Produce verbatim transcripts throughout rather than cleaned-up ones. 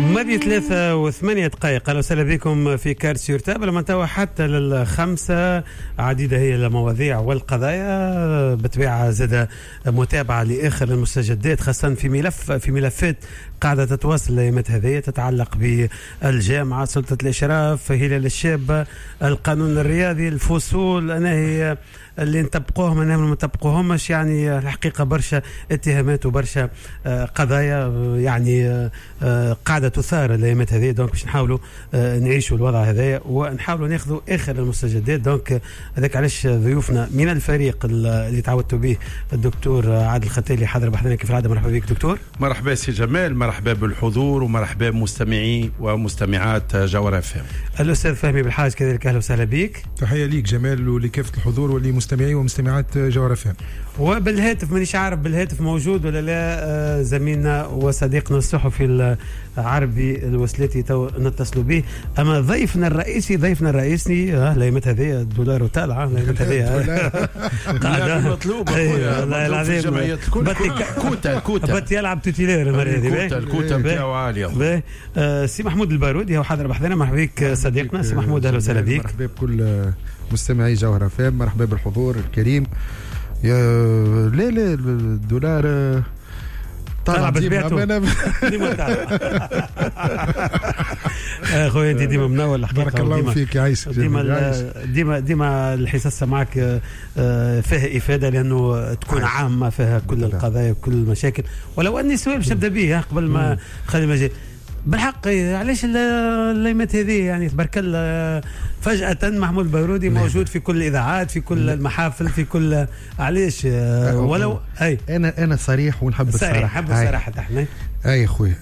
ماضي ثلاثة وثمانية دقائق. أهلا وسهلا بكم في كارت سور تابل. لما توا حتى للخمسة عديدة هي المواضيع والقضايا، بطبيعة زاد متابعة لآخر المستجدات، خاصة في ملف في ملفات قاعدة تتواصل الأيامات هذه تتعلق بالجامعة، سلطة الإشراف، هلال الشاب، القانون الرياضي، الفصول. أنا هي اللي نطبقوهم أنا ما نطبقوهمش، يعني الحقيقة برشا اتهامات وبرشا قضايا يعني قاعدة تثار الأيامات هذه. دونك باش نحاولوا نعيشوا الوضع هذا ونحاولوا ناخذوا آخر المستجدات. دونك هذاك علاش ضيوفنا من الفريق اللي تعودتوا به الدكتور عادل الختالي حاضر بحضرنا كيف العادة. مرحبا بك دكتور. مرحبا سي جمال، مرحبا بالحضور ومرحبا بمستمعي ومستمعات جوهر اف ام. الأستاذ فهمي بالحاج كذلك أهلا وسهلا بك. تحية ليك جمال ولكافة الحضور ولمستمعي ومستمعات جوهر اف ام. وبالهاتف مانيش عارف بالهاتف موجود ولا لا زميلنا وصديقنا الصحفي العربي الوسلاتي تو نتصلوا به. اما ضيفنا الرئيسي ضيفنا الرئيسي الايامات هذه الدولار طالعه الايامات هذه قاعده مطلوب والله العظيم كوتا كوتا بت يلعب توتيلير المره هذه كوتا الكوتا نتاعو عاليه. سي محمود البارودي هو حاضر بحضرنا. مرحبا بك صديقنا سي محمود اهلا وسهلا بك. مرحبا بكل مستمعي جوهر اف ام، مرحبا بالحضور الكريم. يا لا لا الدولار طلع بطبيعته ديما طالع. اخويا انت ديما منور الحقيقه. بارك الله فيك يعيشك. ديما ديما ديما الحصص معك فيها افاده لانه تكون عامه فيها كل القضايا وكل المشاكل. ولو اني سؤال باش نبدا به قبل ما خلي المجال بالحق، علاش الايامات هذه يعني تبارك الله فجأة محمود البارودي موجود في كل الإذاعات في كل المحافل في كل علاش ولو أي أنا أنا صريح ونحب الصراحة. حب الصراحة احنا أي أخوي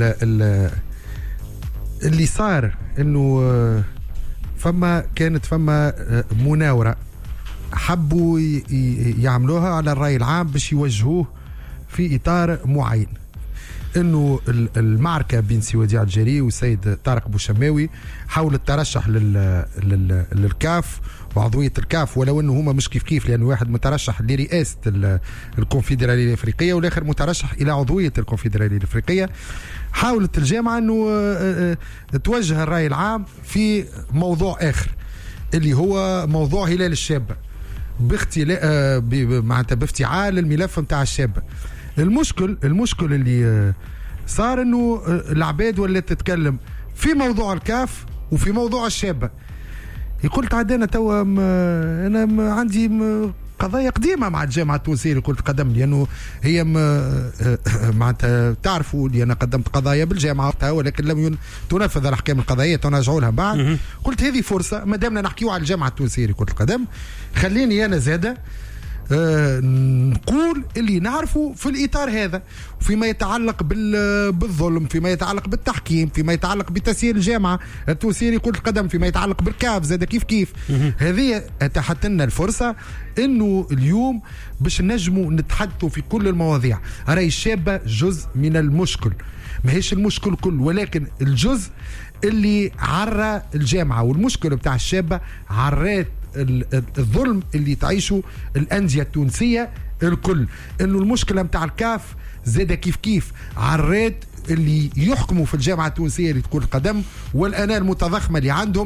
اللي صار إنه فما كانت فما مناورة حبوا يعملوها على الرأي العام باش يوجهوه في إطار معين، انه المعركه بين سي وديع الجري والسيد طارق بوشماوي حول الترشح لل... لل... للكاف وعضويه الكاف، ولو انه هما مش كيف كيف، لانه واحد مترشح لرئاسه الكونفدراليه الافريقيه والاخر مترشح الى عضويه الكونفدراليه الافريقيه. حاولت الجامعه انه توجه الراي العام في موضوع اخر اللي هو موضوع هلال الشابه باختلاء معناتها بافتعال الملف نتاع الشابه. المشكل المشكل اللي صار انه العباد ولات تتكلم في موضوع الكاف وفي موضوع الشابه. يقول تعدينا توا انا عندي قضايا قديمه مع الجامعه التونسيه قلت قدم، لانه هي معناتها تعرفوا لي انا قدمت قضايا بالجامعه ولكن لم تنفذ الاحكام القضائيه تنرجعوا لها بعد. قلت هذه فرصه ما دامنا نحكيو على الجامعه التونسيه كره القدم، خليني انا زاده آه نقول اللي نعرفه في الإطار هذا، وفيما يتعلق بالظلم، فيما يتعلق بالتحكيم، فيما يتعلق بتسيير الجامعة التونسية لكرة القدم، فيما يتعلق بالكاف زاد كيف كيف. هذه اتاحت لنا الفرصة انه اليوم باش نجموا نتحدثوا في كل المواضيع. راي الشابة جزء من المشكل، ما هيش المشكل كل، ولكن الجزء اللي عرى الجامعة، والمشكل بتاع الشابة عرات الظلم اللي تعيشه الأندية التونسية الكل. انه المشكلة متاع الكاف زاد كيف كيف عرات اللي يحكموا في الجامعة التونسية لكرة القدم والأناة المتضخمة اللي عندهم،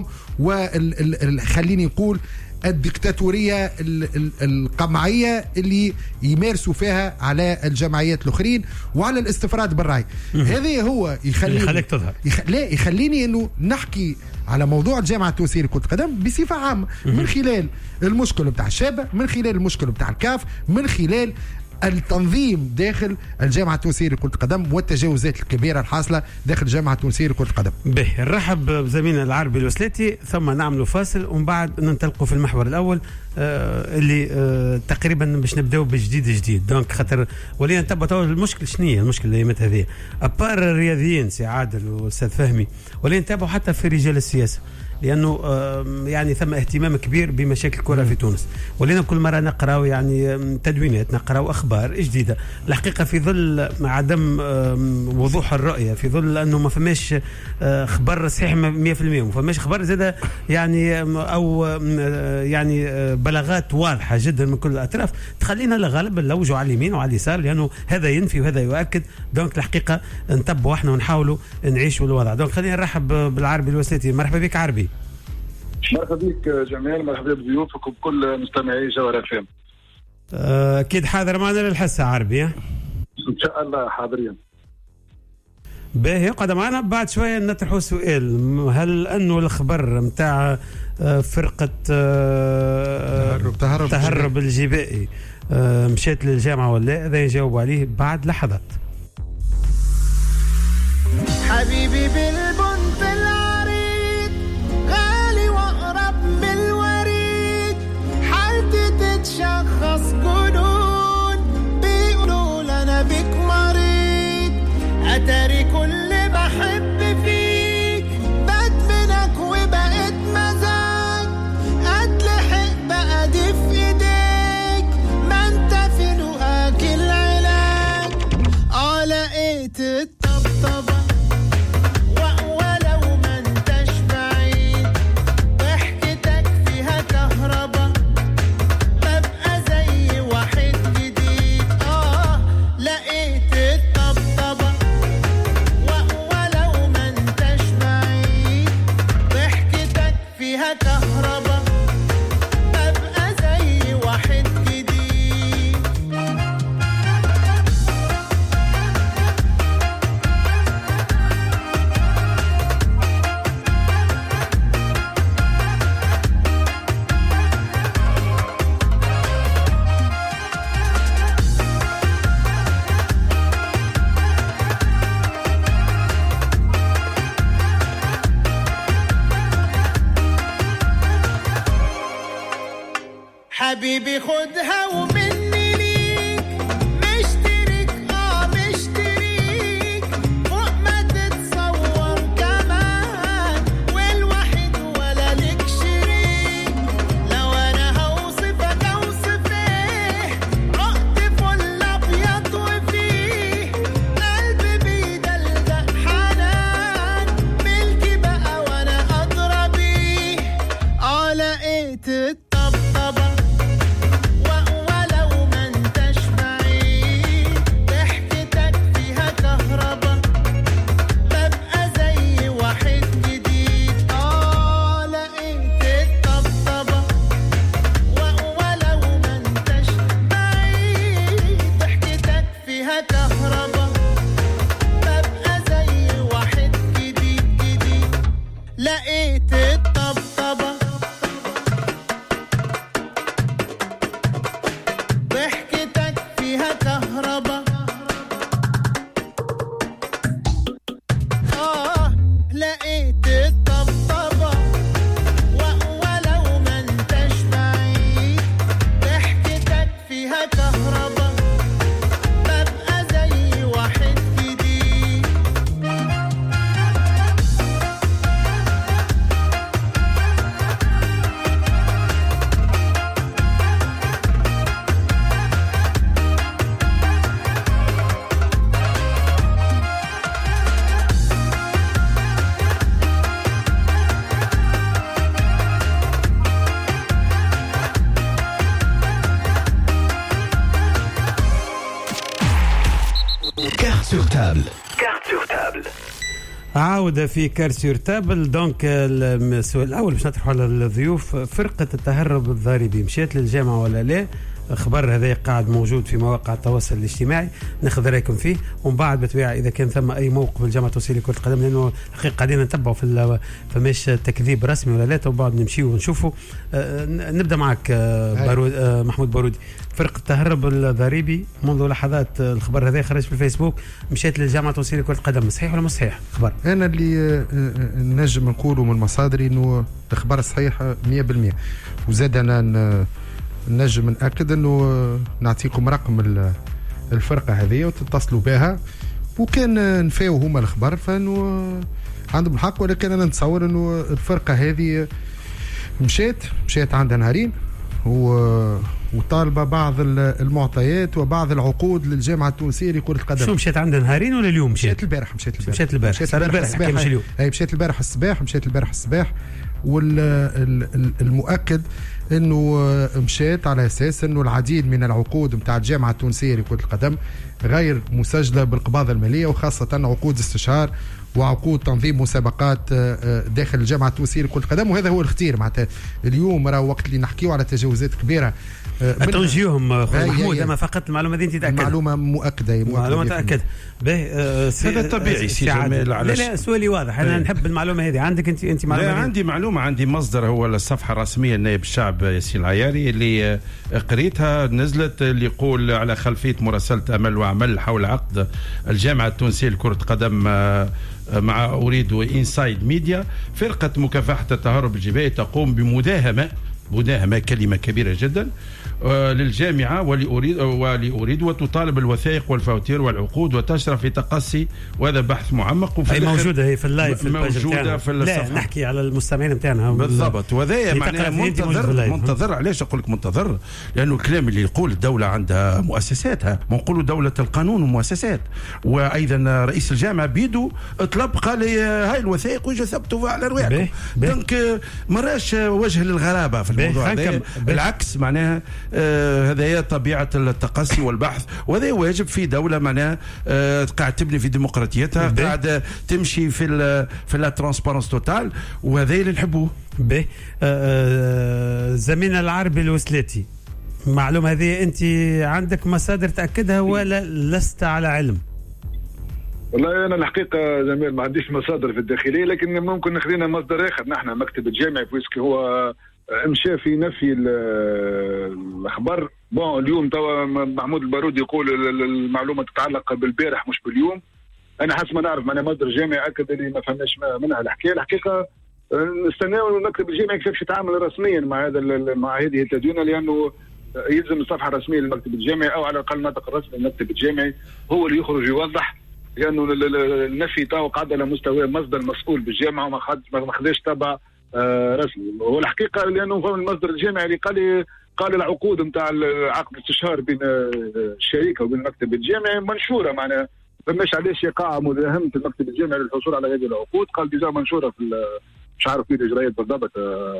وخليني نقول الدكتاتورية القمعية اللي يمارسوا فيها على الجمعيات الأخرين وعلى الاستفراد بالرأي. هذا هو يخليني يخليك تظهر يخ... لا يخليني انه نحكي على موضوع الجامعة التونسية لكرة القدم بصفة عامة، من خلال المشكل بتاع الشابة، من خلال المشكل بتاع الكاف، من خلال التنظيم داخل الجامعة التونسية لكرة القدم والتجاوزات الكبيرة الحاصلة داخل الجامعة التونسية لكرة القدم. به نرحب بزميلنا العربي الوسلاتي ثم نعملوا فاصل ومن بعد ننطلقوا في المحور الأول آه اللي آه تقريبا باش نبداو بجديد جديد. دونك خاطر ولينا نتبعوا المشكل شنية المشكلة الايامات هذه ابار الرياضيين سي عادل واستاذ فهمي، ولينا نتابعوا حتى في رجال السياسة لانه يعني ثم اهتمام كبير بمشاكل الكره في تونس. ولينا كل مره نقراو يعني تدوينات، نقراو اخبار جديده. الحقيقه في ظل عدم وضوح الرؤيه، في ظل انه ما فماش خبر صحيح مية بالمية، ما فماش خبر زاد يعني او يعني بلاغات واضحه جدا من كل الاطراف، تخلينا لغالب نلوجوا على اليمين وعلى اليسار، لانه هذا ينفي وهذا يؤكد. دونك الحقيقه نتبعوا احنا ونحاولوا نعيشوا الوضع. دونك خلينا نرحب بالعربي الوسيتي. مرحبا بك عربي. مرحبا بك جمال، مرحبا بضيوفك وبكل مستمعي جوهر اف ام. اكيد حاضر معنا للحسه عربي. ان شاء الله حاضرين. باهي يقعد معنا بعد شويه نطرحوا سؤال، هل انه الخبر نتاع فرقه تهرب تهرب, تهرب الجبائي مشيت للجامعه ولا؟ هذا يجاوب عليه بعد لحظات. حبيبي بالبنت العريض غالي واقرب من الوريد، حالتي تتشخص جنون، بيقولوا انا بك مريض، اتاري كل بحب فيك بدمنك وبقيت مزاج، اتلحق بقى دي في ايديك، ما انت في لقاك العلاج. اه لقيت الطبطبه ولو ما انتش بعيد، ضحكتك فيها كهربا، ببقى زي واحد جديد. اه لقيت الطبطبه ولو ما انتش بعيد، ضحكتك فيها كهربا، ببقى زي واحد جديد. حبيبي خدها ومني ليك، مشترك اه مشتريك فوق ما تتصور كمان، والوحيد ولا لك شريك. لو انا هوصفك اوصف ايه، عقد فل ابيض وفيه قلبي بيدلدق حنان، ملكي بقى وانا ادرى بيه. اه لقيت الطبطبه ولو ما انتش بعيد، ضحكتك فيها كهربا، ببقى زي واحد جديد. اه لقيت الطبطبه ولو ما انتش بعيد، ضحكتك فيها كهربا، ببقى زي واحد جديد جديد. لقيت الطبطبه ضحكتك فيها كهربا، آه لقيت الطبطبة ولو ما انتش بعيد، ضحكتك فيها كهربا، ببقى زي واحد جديد. Carte sur table. Carte sur table. عودة في كارت سور تابل. دونك السؤال الأول باش نطرحه على الضيوف، فرقة التهرب الضاربي مشيت للجامعة ولا لا؟ خبر هذا قاعد موجود في مواقع التواصل الاجتماعي، ناخذ رايكم فيه، ومن بعد بالطبيعه اذا كان ثم اي موقف الجامعه التونسيه لكره القدم، لانه حقيقه قاعدين نتبعوا في فماش تكذيب رسمي ولا لا، وبعد نمشيو ونشوفوا. آه نبدا معك آه بارود آه محمود بارودي. فرقه التهرب الضريبي منذ لحظات الخبر هذا خرج في الفيسبوك، مشيت للجامعه التونسيه لكره القدم، صحيح ولا مش صحيح خبر؟ انا اللي نجم نقوله من مصادري انه الخبر صحيح مية بالمية، وزاد انا نجم نأكد انه نعطيكم رقم الفرقه هذه وتتصلوا بها، وكان نفاو هما الخبر فانه عندهم الحق، ولكن انا نتصور انه الفرقه هذه مشات مشات عندها نهارين و وطالبه بعض المعطيات وبعض العقود للجامعه التونسيه لكره القدم. شو مشات عندها نهارين ولا اليوم مشات؟ مشات البارح مشات البارح مشات البارح مشات البارح الصباح مش اليوم. اي مشات البارح الصباح مشات البارح الصباح والمؤكد انه مشات على اساس انه العديد من العقود نتاع الجامعه التونسيه لكره القدم غير مسجله بالقباضه الماليه، وخاصه عقود استشهار وعقود تنظيم مسابقات داخل الجامعه التونسيه لكره القدم. وهذا هو الختير معناتها اليوم راه وقت اللي نحكيو على تجاوزات كبيره توجيههم خويا محمود. اما فقط المعلومه دي انت تاكد معلومه مؤكده معلومه تاكد به. هذا طبيعي سي جمال. لا لا سؤالي واضح، انا نحب المعلومه هذه. عندك انت انت معلومه؟ لا عندي معلومه، عندي مصدر هو الصفحه الرسميه لنائب الشعب ياسين العياري اللي قريتها نزلت، اللي يقول على خلفيه مراسله امل وعمل حول عقد الجامعه التونسيه لكره القدم مع أريد وإنسايد ميديا، فرقة مكافحة التهرب الجبائي تقوم بمداهمة مداهمة كلمة كبيرة جدا للجامعة ولأريد ولأريد وتطالب الوثائق والفواتير والعقود وتشرف في تقصي، وهذا بحث معمق. وفي موجودة هي في اللايف موجودة في الصفحة. لا نحكي على المستمعين بتاعنا بالضبط. وهذا معناها منتظر منتظر علاش أقول لك منتظر؟ لأنه الكلام اللي يقول الدولة عندها مؤسساتها، ما نقولوا دولة القانون ومؤسسات. وأيضا رئيس الجامعة بيدو طلب قال لي هاي الوثائق وجه ثبتوا على رواحكم. دونك مراش وجه للغرابة في الموضوع هذا، بالعكس معناها آه هذا هي طبيعة التقصي والبحث، وهذا واجب في دولة معناها آه قاعد تبني في ديمقراطيتها، قاعد تمشي في ال في لا ترانسبارنس توتال، وهذا اللي نحبوه. به آه زميلنا العربي الوسلاتي، معلومة هذه أنت عندك مصادر تأكدها ولا لست على علم؟ والله انا الحقيقه زميل ما عنديش مصادر في الداخليه، لكن ممكن نخلينا مصدر اخر. نحن مكتب الجامعي فويسكي هو مشى في نفي الاخبار. بون اليوم توا محمود البارودي يقول المعلومه تتعلق بالبارح مش باليوم. انا حسب ما نعرف معنا مصدر جامعي اكد اللي ما فهمناش منها الحكايه. الحقيقه نستناو المكتب الجامعي كيفاش يتعامل رسميا مع هذا مع هذه التدوينه، لانه يلزم الصفحه الرسميه للمكتب الجامعي او على الاقل الناطق الرسمي للمكتب الجامعي هو اللي يخرج يوضح، لانه النفي تاو قاعد على مستوى مصدر مسؤول بالجامعه وما ما خداش تبع آه رسمي. هو الحقيقه لانه هو المصدر الجامعي اللي قال قال العقود نتاع عقد الاستشهار بين الشركه وبين المكتب الجامعي منشوره، معناها فماش علاش يقع مداهمه المكتب الجامعي للحصول على هذه العقود. قال ديجا منشوره في مش عارف في الاجراءات بالضبط.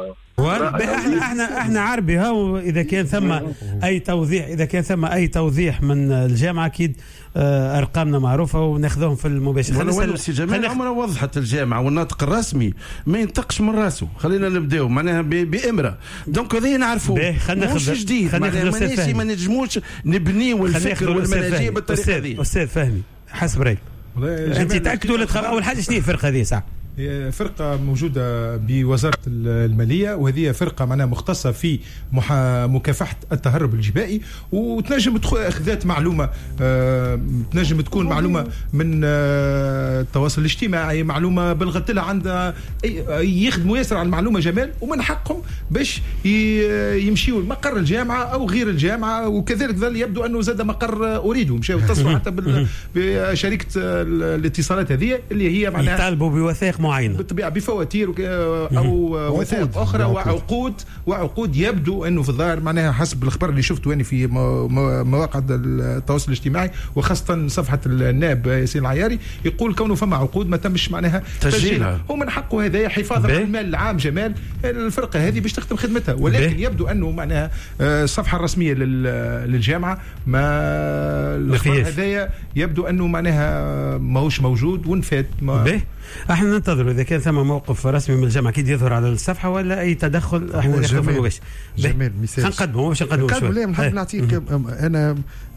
احنا احنا احنا عربي ها، اذا كان ثم اي توضيح اذا كان ثم اي توضيح من الجامعه اكيد ارقامنا معروفه وناخذهم في المباشر. خلينا سي جمال عمره وضحت الجامعه والناطق الرسمي ما ينطقش من راسه. خلينا نبداو معناها بامره، دونك هذه نعرفوا مش جديد. ماناش ما نجموش نبنيو الفكر والمناهجيه بالطريقه هذه. استاذ فهمي حسب رايك انت تاكدوا ولا اول حاجه شنو الفرقه هذه صح؟ فرقة موجودة بوزارة المالية، وهذه فرقة معناها مختصة في مكافحة التهرب الجبائي، وتنجم أخذت معلومة آه تنجم تكون معلومة من آه التواصل الاجتماعي، معلومة بلغت لها عندها يخدموا ياسر على المعلومة جمال، ومن حقهم باش يمشيوا لمقر الجامعة أو غير الجامعة. وكذلك ذل يبدو أنه زاد مقر أريد ومشاو اتصلوا حتى بشركة الاتصالات هذه اللي هي معناها يطالبوا بوثائق معينة بالطبيعة بفواتير او وثائق اخرى وعقود وعقود يبدو انه في الظاهر معناها حسب الاخبار اللي شفته يعني في مواقع التواصل الاجتماعي وخاصه صفحه النائب ياسين العياري يقول كونه فما عقود ما تمش معناها تسجيلها، ومن حقه هذا حفاظا على المال العام جمال الفرقه هذه باش تخدم خدمتها. ولكن بي. يبدو انه معناها الصفحه الرسميه للجامعه ما الاخبار هذايا يبدو انه معناها ماهوش موجود ونفات ما احنا ننتظر اذا كان ثم موقف رسمي من الجامعه اكيد يظهر على الصفحه ولا اي تدخل احنا ناخذ في المباشر. جميل مثال نقدمه باش نقدمه شوي. لا نحب نعطيك انا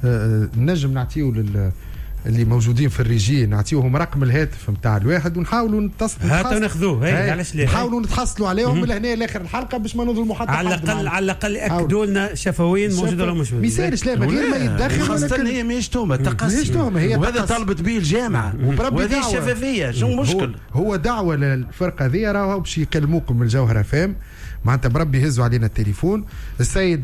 نجم نعطيه لل اللي موجودين في الريجي نعطيوهم رقم الهاتف نتاع الواحد ونحاولوا نتصلوا هاتوا ناخذوه. هي علاش ليه نحاولوا نتحصلوا عليهم من هنا لاخر الحلقه باش ما نظلموا حتى على الاقل على الاقل ياكدوا لنا شفويين موجود ولا مش موجود. ما يسالش لا ما يتدخل خاصه هي ماهيش تهمه تقصي، وهذا طلبت به الجامعه وهذه الشفافيه. شنو المشكل؟ هو دعوه للفرقه ذي راهو باش يكلموكم من الجوهره فام معناتها بربي يهزوا علينا التليفون، السيد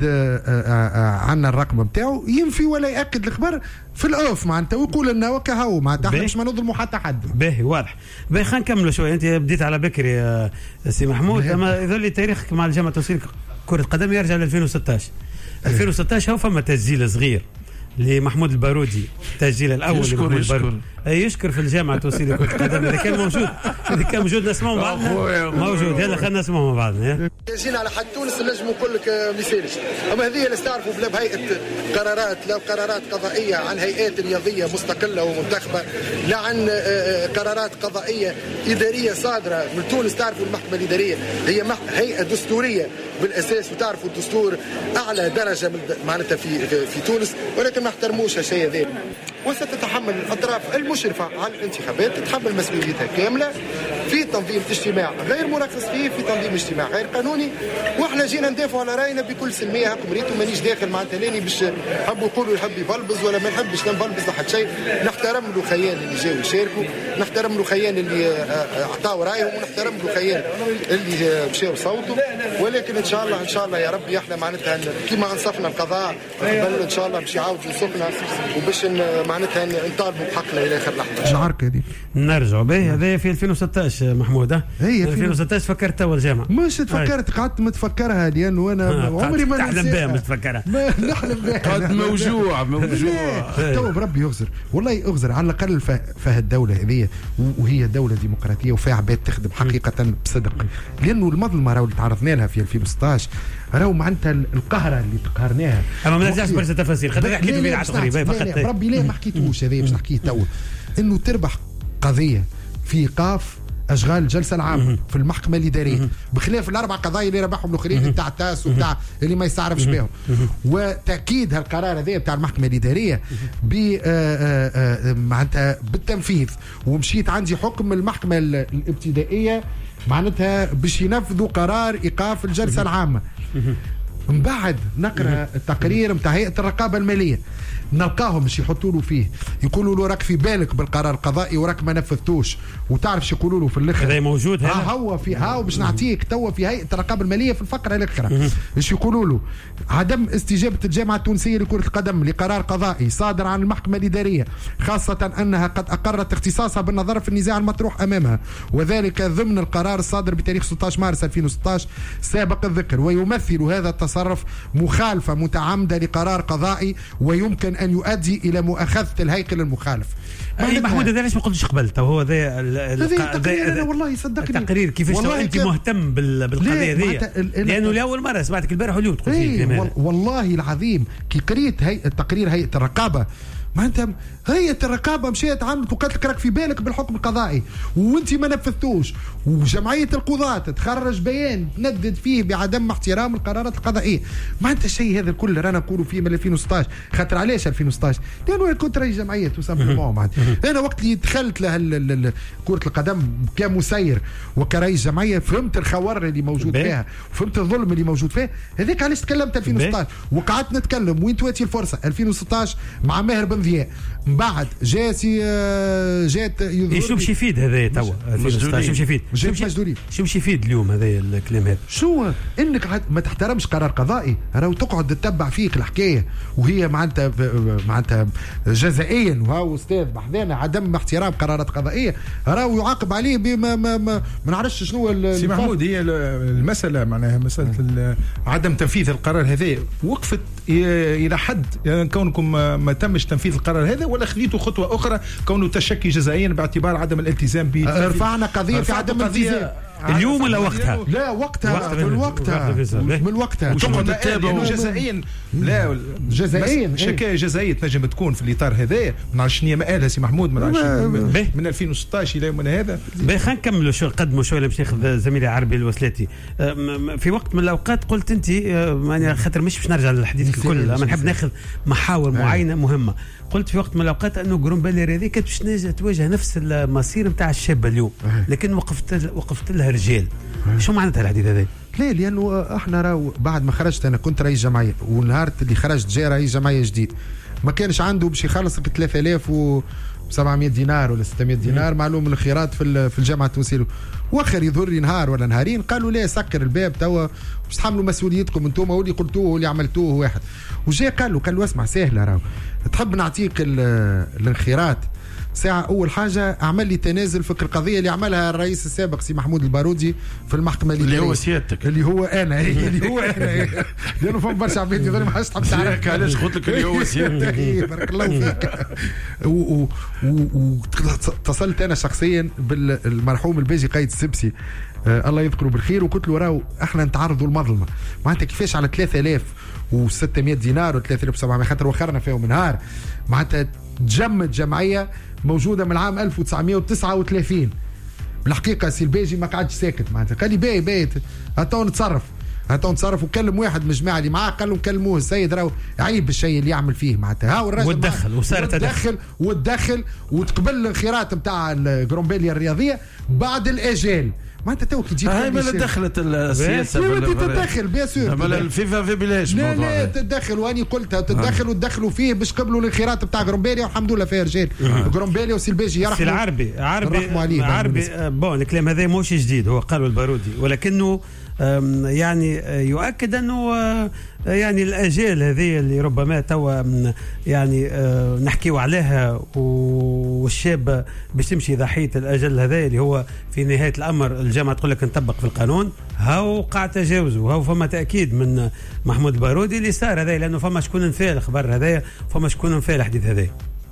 عندنا الرقم نتاعو ينفي ولا ياكد الخبر في الاوف معناتها ويقول لنا وكهو معناتها احنا مش نظلموا حتى حد. باهي واضح. باهي خلينا نكملوا شويه. انت بديت على بكري يا سي محمود، اما يظل لي تاريخك مع الجامعه التونسيه كره القدم يرجع ل ألفين وستة عشر. ألفين وستة عشر هو فما تسجيل صغير لمحمود البارودي، التسجيل الاول يشكر لمحمود يشكر. البارودي يشكر في الجامعه التونسيه لكره القدم. اذا كان موجود اذا كان موجود نسمعوا بعضنا موجود. يلا خلينا نسمعوا مع بعضنا. جينا على حد تونس نجم نقول لك ما يسالش، اما هذه اللي استعرفوا بلا بهيئه قرارات، لا قرارات قضائيه عن هيئات رياضيه مستقله ومنتخبه، لا عن قرارات قضائيه اداريه صادره من تونس. تعرفوا المحكمه الاداريه هي هيئه دستوريه بالاساس، وتعرفوا الدستور اعلى درجه معناتها في في تونس، ولكن ما احترموش هالشيء هذا. وستتحمل الاطراف المشرفه على الانتخابات تتحمل مسؤوليتها كامله في تنظيم اجتماع غير مرخص فيه، في تنظيم اجتماع غير قانوني. واحنا جينا ندافعوا على راينا بكل سلميه. هاكم ريتوا مانيش داخل معناتها لاني باش حبوا يقولوا يحب يبلبز ولا ما نحبش نبلبز لحد شيء. نحترم له خيان اللي جاوا يشاركوا، نحترم له خيان اللي اعطاوا رايهم، ونحترم له خيان اللي مشاو صوتوا. ولكن ان شاء الله ان شاء الله يا ربي احنا معناتها كيما انصفنا القضاء قبل ان شاء الله باش يعاودوا ينصفنا وباش معناتها نطالبوا بحقنا الى اخر لحظه. العركه دي نرجعوا به. هذا في ألفين وستة عشر محمود. هي ألفين وستة عشر فكرت اول جامعه؟ مش تفكرت، قعدت متفكرها لانه انا عمري ما تحلم بها متفكرها. نحلم بها قد موجوع موجوع تو بربي يغزر والله يغزر. على الاقل فيها الدوله هذه وهي دوله ديمقراطيه وفيها عباد تخدم حقيقه بصدق. لانه المظلمه راهو اللي تعرضنا لها في ألفين وستة عشر راهو معناتها القهره اللي تقهرناها. اما ما نرجعش برشا تفاصيل، خاطر حكيت في عاد غريبه فقط. بربي ليه ما حكيتوش هذا باش نحكيه تو. انه تربح قضيه في ايقاف اشغال الجلسه العامه في المحكمه الاداريه بخلاف الاربع قضايا اللي ربحهم الاخرين بتاع تاس وبتاع اللي ما يستعرفش بهم. وتاكيد هالقرار هذا بتاع المحكمه الاداريه ب معناتها بالتنفيذ. ومشيت عندي حكم المحكمه الابتدائيه معناتها باش ينفذوا قرار ايقاف الجلسه العامه. من بعد نقرا التقرير نتاع هيئه الرقابه الماليه نلقاهم باش يحطوا له فيه يقولوا له راك في بالك بالقرار القضائي وراك ما نفذتوش. وتعرف شو يقولوا له في الاخر؟ هذا موجود هذا ها هو في ها باش نعطيك توا في هيئه الرقابه الماليه في الفقره الاخرى ايش يقولوا له؟ عدم استجابه الجامعه التونسيه لكره القدم لقرار قضائي صادر عن المحكمه الاداريه، خاصه انها قد اقرت اختصاصها بالنظر في النزاع المطروح امامها، وذلك ضمن القرار الصادر بتاريخ ستة عشر مارس ألفين وستة عشر سابق الذكر. ويمثل هذا التصرف مخالفه متعمده لقرار قضائي ويمكن ان يؤدي الى مؤاخذه الهيكل المخالف. اي محمود هذا ليش ما قلتش قبل؟ تو هو ذا هذا والله صدقني التقرير كيفاش انت مهتم بالقضيه هذه لانه لاول مره سمعتك البارح واليوم تقول فيه والله العظيم كي قريت هي التقرير هيئه الرقابه معناتها هيئه الرقابه مشيت عملت وقالت لك راك في بالك بالحكم القضائي وانت ما نفذتوش، وجمعيه القضاة تخرج بيان تندد فيه بعدم احترام القرارات القضائيه. معناتها الشيء هذا الكل رانا نقولوا فيه من ألفين وستة عشر. خاطر علاش ألفين وستة عشر؟ لانه كنت رئيس جمعيه وسامحوا معناتها انا وقت اللي دخلت له كره القدم كمسير وكرئيس جمعيه فهمت الخور اللي موجود فيها وفهمت الظلم اللي موجود فيه. هذاك علاش تكلمت ألفين وستة عشر وقعدت نتكلم وين تواتي الفرصه ألفين وستة عشر مع ماهر بن ضياء. من بعد جاتي جات شو باش يفيد هذا توا شو باش يفيد شو باش يفيد اليوم هذا الكلام هذا؟ شو انك ما تحترمش قرار قضائي راهو تقعد تتبع فيك الحكايه وهي معناتها معناتها جزائيا وهو استاذ بحذانا عدم احترام قرارات قضائيه راهو يعاقب عليه بما ما ما, ما نعرفش شنو سي محمود. هي المساله معناها مساله عدم تنفيذ القرار هذا وقفت الى حد يعني كونكم ما تمش تنفيذ القرار هذا ولا خذيتوا خطوه اخرى كونه تشكي جزائيا باعتبار عدم الالتزام ب رفعنا قضيه في عدم الالتزام اليوم ولا وقتها؟ لا وقتها من وقتها من وقتها وتقعد تتابع جزائيا. لا جزائيا شكاية جزائية تنجم تكون في الاطار هذا ما نعرفش شنو مآلها سي محمود ما نعرفش من ألفين وستة عشر الى يومنا هذا. خلينا نكملوا شو قدموا شويه باش ناخذ زميلي عربي الوسلاتي. في وقت من الاوقات قلت انت خاطر مش باش نرجع للحديث الكل اما نحب ناخذ محاور معينه مهمه. قلت في وقت من الاوقات انه جرومبالير هذه كانت باش تواجه نفس المصير نتاع الشابه اليوم لكن وقفت وقفت لها رجال. شو معناتها الحديث هذا؟ ليه؟ لانه احنا راهو بعد ما خرجت انا كنت رئيس جمعيه والنهار اللي خرجت جاي رئيس جمعيه جديد ما كانش عنده باش يخلص ثلاثة آلاف و سبعمية دينار ولا ستمية دينار معلوم الخيرات في في الجامعه التونسيه. واخر يظهر لي نهار ولا نهارين قالوا لا سكر الباب توا باش تحملوا مسؤوليتكم انتم واللي قلتوه واللي عملتوه واحد. وجاء قال له قال له اسمع سهله راهو تحب نعطيك الانخيرات ساعة أول حاجة أعمل لي تنازل فكر القضية اللي عملها الرئيس السابق سي محمود البارودي في المحكمة اللي هو سيادتك اللي هو أنا اللي هو أنا لأنه فهم برشا عباد يظل ما حاجة تحب تعرف علاش قلت لك اللي هو سيادتك. بارك الله فيك. واتصلت أنا شخصيا بالمرحوم الباجي قايد السبسي آه الله يذكره بالخير وقلت له راهو احنا نتعرضوا المظلمة معناتها كيفاش على ثلاثة آلاف وستمية دينار و ثلاثة آلاف وسبعمية خاطر وخرنا فيهم نهار معناتها تجمد جمعية موجودة من العام ألف وتسعمية وتسعة وثلاثين. بالحقيقة سي الباجي ما قعدش ساكت معناتها قال لي باي باي هاتو نتصرف هاتو نتصرف وكلم واحد من الجماعة اللي معاه قال لهم كلموه السيد راهو عيب الشيء اللي يعمل فيه معناتها هاو الراجل وتدخل وصارت تدخل وتدخل وتقبل الخيرات نتاع الجرومبيليا الرياضية بعد الأجال. ما انت تو كي تجي هاي ما دخلت السياسه تتدخل بيان سور ما الفيفا في بلاش لا لا تتدخل واني قلتها تتدخل وتدخلوا فيه باش قبلوا الخيرات بتاع جرومبيليا والحمد لله فيها رجال جرومبيليا وسيلباجي يرحموا العربي عربي عربي بون الكلام هذا مش جديد هو قالوا البارودي ولكنه يعني يؤكد انه يعني الاجال هذه اللي ربما توا يعني نحكيوا عليها والشاب باش تمشي ضحيه الاجل هذا اللي هو في نهايه الامر الجامعه تقول لك نطبق في القانون هاو قاع تجاوزوا هاو فما تاكيد من محمود البارودي اللي صار هذا لانه فما شكون نفال الخبر هذايا فما شكون نفال الحديث هذايا.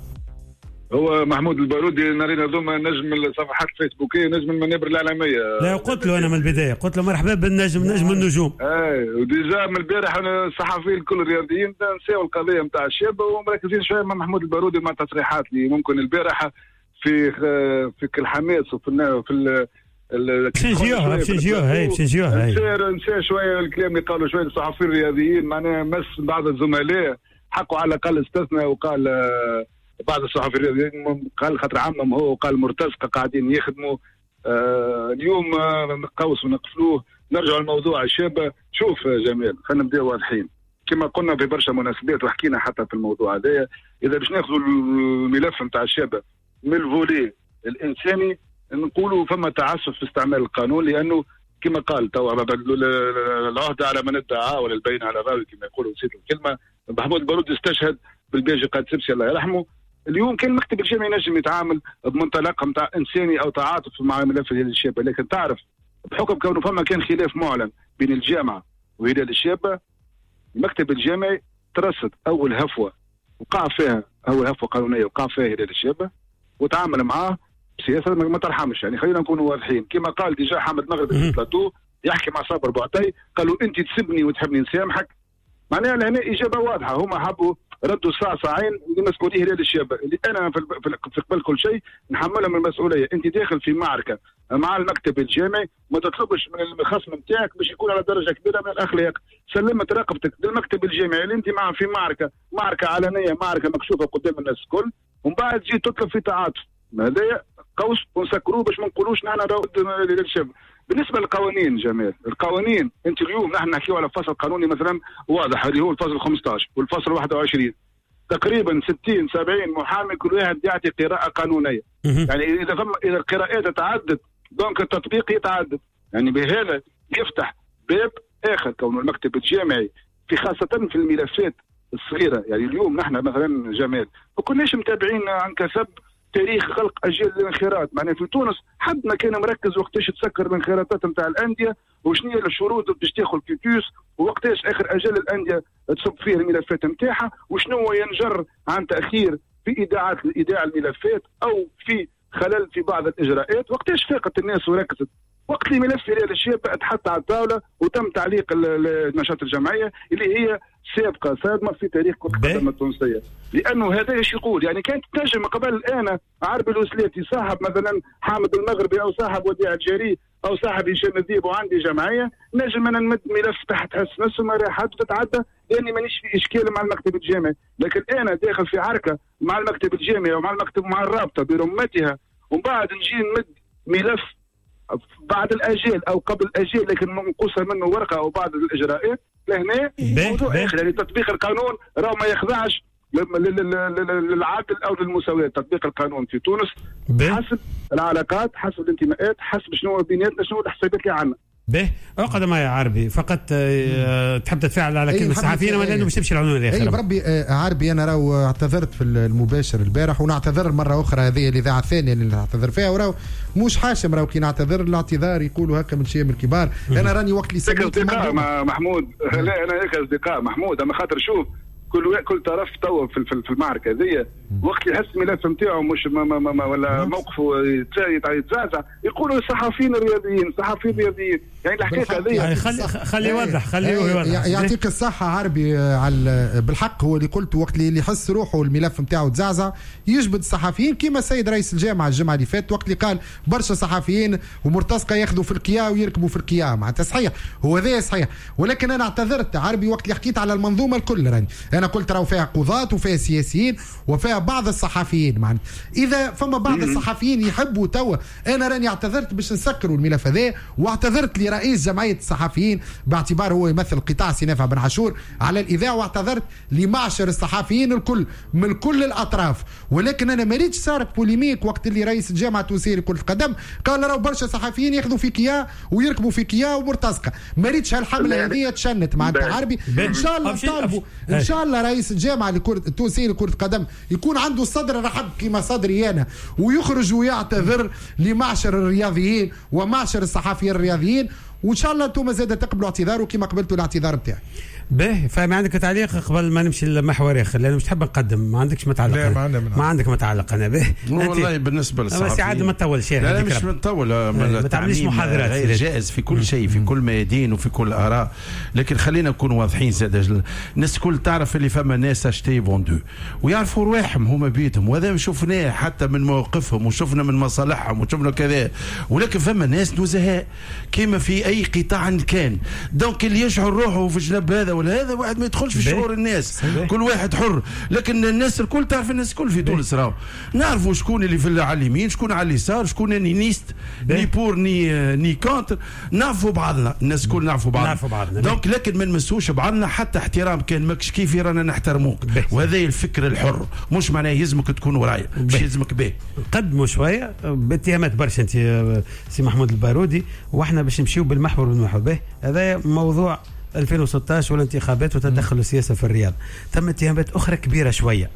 هو محمود البارودي نارينا ذوما نجم الصفحات الفيسبوكيه نجم المنابر الاعلاميه. لا قلت له انا من البدايه قلت له مرحبا بالنجم نجم النجوم. اي وديجا من البارح الصحفيين الكل الرياضيين نساو القضيه نتاع الشاب ومركزين شويه مع محمود البارودي مع تصريحات اللي ممكن البارحه في في الحماس وفي في باش نجيوها باش نجيوها هاي باش نجيوها هاي نسى شويه الكلام اللي قالوا شويه الصحفيين الرياضيين معناها مس بعض الزملاء حقوا على الاقل استثنى وقال بعض الصحفيين الرياضيين قال خاطر عمم هو وقال مرتزقه قاعدين يخدموا آه اليوم نقوس ونقفلوه. نرجع للموضوع الشابه. شوف جميل خلينا نبداو واضحين كما قلنا في برشا مناسبات وحكينا حتى في الموضوع هذايا اذا باش ناخذوا الملف نتاع الشابه من الفولي الانساني نقولوا فما تعسف في استعمال القانون لانه كما قال توا العهده على من ادعى ولا البين على راوي كما يقولوا نسيت الكلمه. محمود البارودي استشهد بالباجي قائد سبسي الله يرحمه. اليوم كان المكتب الجامعي ينجم يتعامل بمنطلق نتاع انساني او تعاطف مع ملف هلال الشابه لكن تعرف بحكم كونه فما كان خلاف معلن بين الجامعه وهلال الشابه المكتب الجامعي ترصد اول هفوه وقع فيها اول هفوه قانونيه وقع فيها هلال الشابه وتعامل معاه بسياسه ما ترحمش. يعني خلينا نكونوا واضحين كما قال ديجا حامد مغربي في بلاتو يحكي مع صابر بوعتي قالوا انت تسبني وتحبني نسامحك معناها هنا اجابه واضحه. هما حبوا ردوا ساعة ساعين لمسؤوليه هلال الشابه اللي انا في قبل كل شيء نحملهم المسؤوليه. انت داخل في معركه مع المكتب الجامعي ما تطلبش من الخصم نتاعك باش يكون على درجه كبيره من الاخلاق. سلمت رقبتك للمكتب الجامعي اللي انت معه في معركه معركه علنيه معركه مكشوفه قدام الناس الكل ومن بعد تجي تطلب في تعاطف. هذا قوس ونسكروه باش ما نقولوش نحن هلال الشابه. بالنسبه للقوانين جمال القوانين انت اليوم نحن نحكيو على فصل قانوني مثلا واضح اللي هو الفصل خمسطاش والفصل واحد وعشرين تقريبا ستين سبعين محامي كل واحد يعطي قراءه قانونيه. يعني اذا فما اذا القراءات تعدد دونك التطبيق يتعدد. يعني بهذا يفتح باب اخر كونه المكتب الجامعي في خاصه في الملفات الصغيره. يعني اليوم نحن مثلا جمال ما كناش متابعين عن كسب تاريخ خلق اجيال الانخراط. معناها في تونس حد ما كان مركز وقتاش تسكر الانخراطات نتاع الانديه وشنو هي الشروط باش تاخذ في كيوس ووقتاش اخر اجال الانديه تصب فيه الملفات نتاعها وشنو هو ينجر عن تاخير في ايداعات ايداع الملفات او في خلل في بعض الاجراءات. وقتاش فاقت الناس وركزت وقت اللي ملف هلال الشابه تحط على الطاوله وتم تعليق النشاط الجمعيه اللي هي سابقه صادمه في تاريخ كره القدم التونسيه. لانه هذا ايش يقول يعني كانت تنجم قبل الان عربي الوسلاتي صاحب مثلا حامد المغربي او صاحب وديع الجري او صاحب هشام الذيب وعندي جمعيه نجم انا نمد ملف تحت حس نفسه ما راحت تتعدى لاني مانيش في اشكال مع المكتب الجامعي. لكن انا داخل في عركه مع المكتب الجامعي ومع المكتب مع الرابطه برمتها ومن بعد نجي نمد ملف بعد الاجال او قبل الاجال لكن منقوصه منه ورقه او بعض الاجراءات لهنا موضوع اخر. يعني تطبيق القانون راه ما يخضعش للعدل او للمساواه، تطبيق القانون في تونس حسب العلاقات، حسب الانتماءات، حسب شنو بيناتنا، شنو الحسابات اللي عندنا. به اقعد معي عربي فقط. أه تحب تتفاعل على كلمه الصحفيين ولا انه باش تمشي العنوان الاخر؟ اي بربي أه عربي انا راهو اعتذرت في المباشر البارح ونعتذر مره اخرى، هذه الاذاعه الثانيه اللي نعتذر فيها، وراهو مش حاشم راهو كي نعتذر الاعتذار يقولوا هكا من شيء من الكبار. انا راني وقت اللي سميت اصدقاء محمود لا انا هيك اصدقاء محمود، اما خاطر شوف كل كل طرف توا في في المعركه هذه وقت يحس الملف نتاعو مش ما ما ما ولا موقفه يتزعزع يقولوا الصحفيين الرياضيين الصحفيين الرياضيين، يعني الحقيقه هذه يعني خلي خلي يوضح خليه يوضح. يعطيك الصحه عربي على بالحق، هو اللي قلته وقت اللي يحس روحه الملف نتاعو تزعزع يجبد الصحفيين كيما السيد رئيس الجامعه الجمعه اللي فاتت وقت اللي قال برشا صحفيين ومرتزقه ياخذوا في القيا ويركبوا في القيا، معناتها صحيح هو ذا صحيح، ولكن انا اعتذرت عربي وقت اللي حكيت على المنظومه الكل. راني انا قلت راهو فيها قضاة وفيها سياسيين وفيها بعض الصحفيين، معناتها اذا فما بعض الصحفيين يحبوا توا انا راني اعتذرت باش نسكروا الملف هذا، واعتذرت لرئيس جمعيه الصحفيين باعتبار هو يمثل قطاع سي نافع بن عاشور على الاذاعه، واعتذرت لمعشر الصحفيين الكل من كل الاطراف. ولكن انا ما ريتش صارت بوليميك وقت اللي رئيس الجامعه التونسيه لكره القدم قال راهو برشا صحفيين ياخذوا في كيا ويركبوا في كيا ومرتزقه، ما ريتش هالحمله هذه تشنت معناتها عربي. ان شاء الله طالبوا ان شاء الله رئيس الجامعه التونسيه لكره القدم يكون عنده الصدر رحب كما صدري انا، ويخرج ويعتذر لمعشر الرياضيين ومعشر الصحفيين الرياضيين، وان شاء الله انتم زاد تقبلوا اعتذاره كما قبلتوا الاعتذار بتاعي. باهي فاهم عندك تعليق قبل ما نمشي للمحور اخر لانه مش تحب نقدم ما عندكش متعلق؟ لا ما عندنا ما عندك متعلق انا به والله بالنسبه للصحفيين بس عاد ما تطول شيء. لا, لا مش مطول، ما تعمليش محاضرات غير جائز في كل شيء في كل ميادين وفي كل اراء، لكن خلينا نكون واضحين زاد. الناس الكل تعرف اللي فما ناس اشتي فوندو ويعرفوا رواحهم هما بيتهم، وهذا شفناه حتى من مواقفهم وشفنا من مصالحهم وشفنا كذا، ولكن فما ناس نزهاء كما في اي قطاع كان. دونك اللي يشعر روحه في جنب هذا ولا هذا واحد ما يدخلش في شعور الناس، كل واحد حر. لكن الناس الكل تعرف الناس الكل في تونس راهو نعرفوا شكون اللي في على اليمين شكون على اليسار شكون ني نيست ني بور ني ني كونتر، نعرفوا بعضنا الناس الكل نعرفوا بعضنا. دونك لكن ما نمسوش بعضنا حتى احترام كان ماكش كيفي رانا نحترموك، وهذا الفكر الحر مش معناه يلزمك تكون ورايا مش يلزمك به. قدموا شويه باتهامات برشا انت سي محمود البارودي، واحنا باش نمشيو بالمحور والمحور به. هذا موضوع ألفين وستة عشر والانتخابات وتدخل السياسه في الرياض، تم اتهامات اخرى كبيره شويه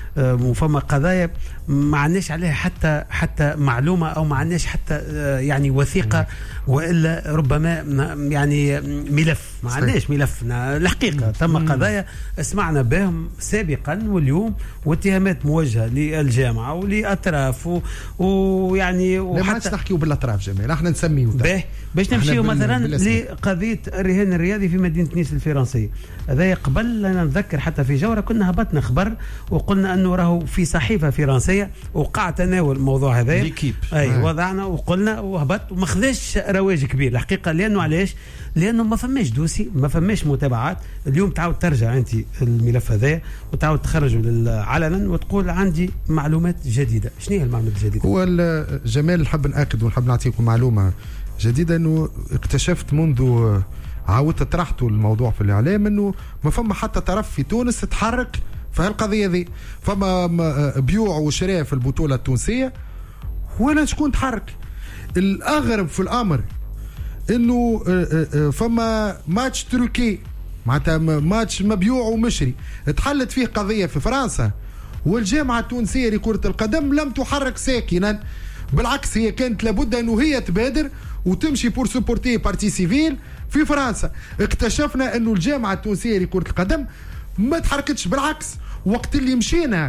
وفما قضايا ما عندناش عليها حتى حتى معلومه او ما عندناش حتى يعني وثيقه، والا ربما يعني ملف ما عندناش ملف. الحقيقه تم قضايا سمعنا بهم سابقا واليوم، واتهامات موجهه للجامعه ولاطراف ويعني وحتى ما عادش نحكيو بالاطراف جميل، احنا نسميو به باش نمشيو مثلا لقضيه الرهان الرياضي في مدينه نيس الفرنسيه. هذا قبل انا نتذكر حتى في جوره كنا هبطنا خبر وقلنا انه راهو في صحيفه فرنسيه وقع تناول الموضوع هذا اي آه. وضعنا وقلنا وهبط وما خذاش رواج كبير الحقيقه. لانه علاش؟ لانه ما فماش دوسي ما فماش متابعات. اليوم تعاود ترجع انت الملف هذا وتعاود تخرجه علنا وتقول عندي معلومات جديده. شنو هي المعلومات الجديده؟ هو جمال نحب ناكد ونحب نعطيكم معلومه جديده، انه اكتشفت منذ عاودت طرحته الموضوع في الاعلام انه ما فما حتى طرف في تونس تحرك في هالقضيه ذي. فما بيوع وشراء في البطوله التونسيه ولا شكون تحرك. الاغرب في الامر انه فما ماتش تركي معناتها ماتش مبيوع ومشري تحلت فيه قضيه في فرنسا، والجامعه التونسيه لكره القدم لم تحرك ساكنا، بالعكس هي كانت لابد انه هي تبادر وتمشي بور سوبورتي بارتي سيفيل في فرنسا. اكتشفنا انه الجامعه التونسيه لكره القدم ما تحركتش، بالعكس وقت اللي مشينا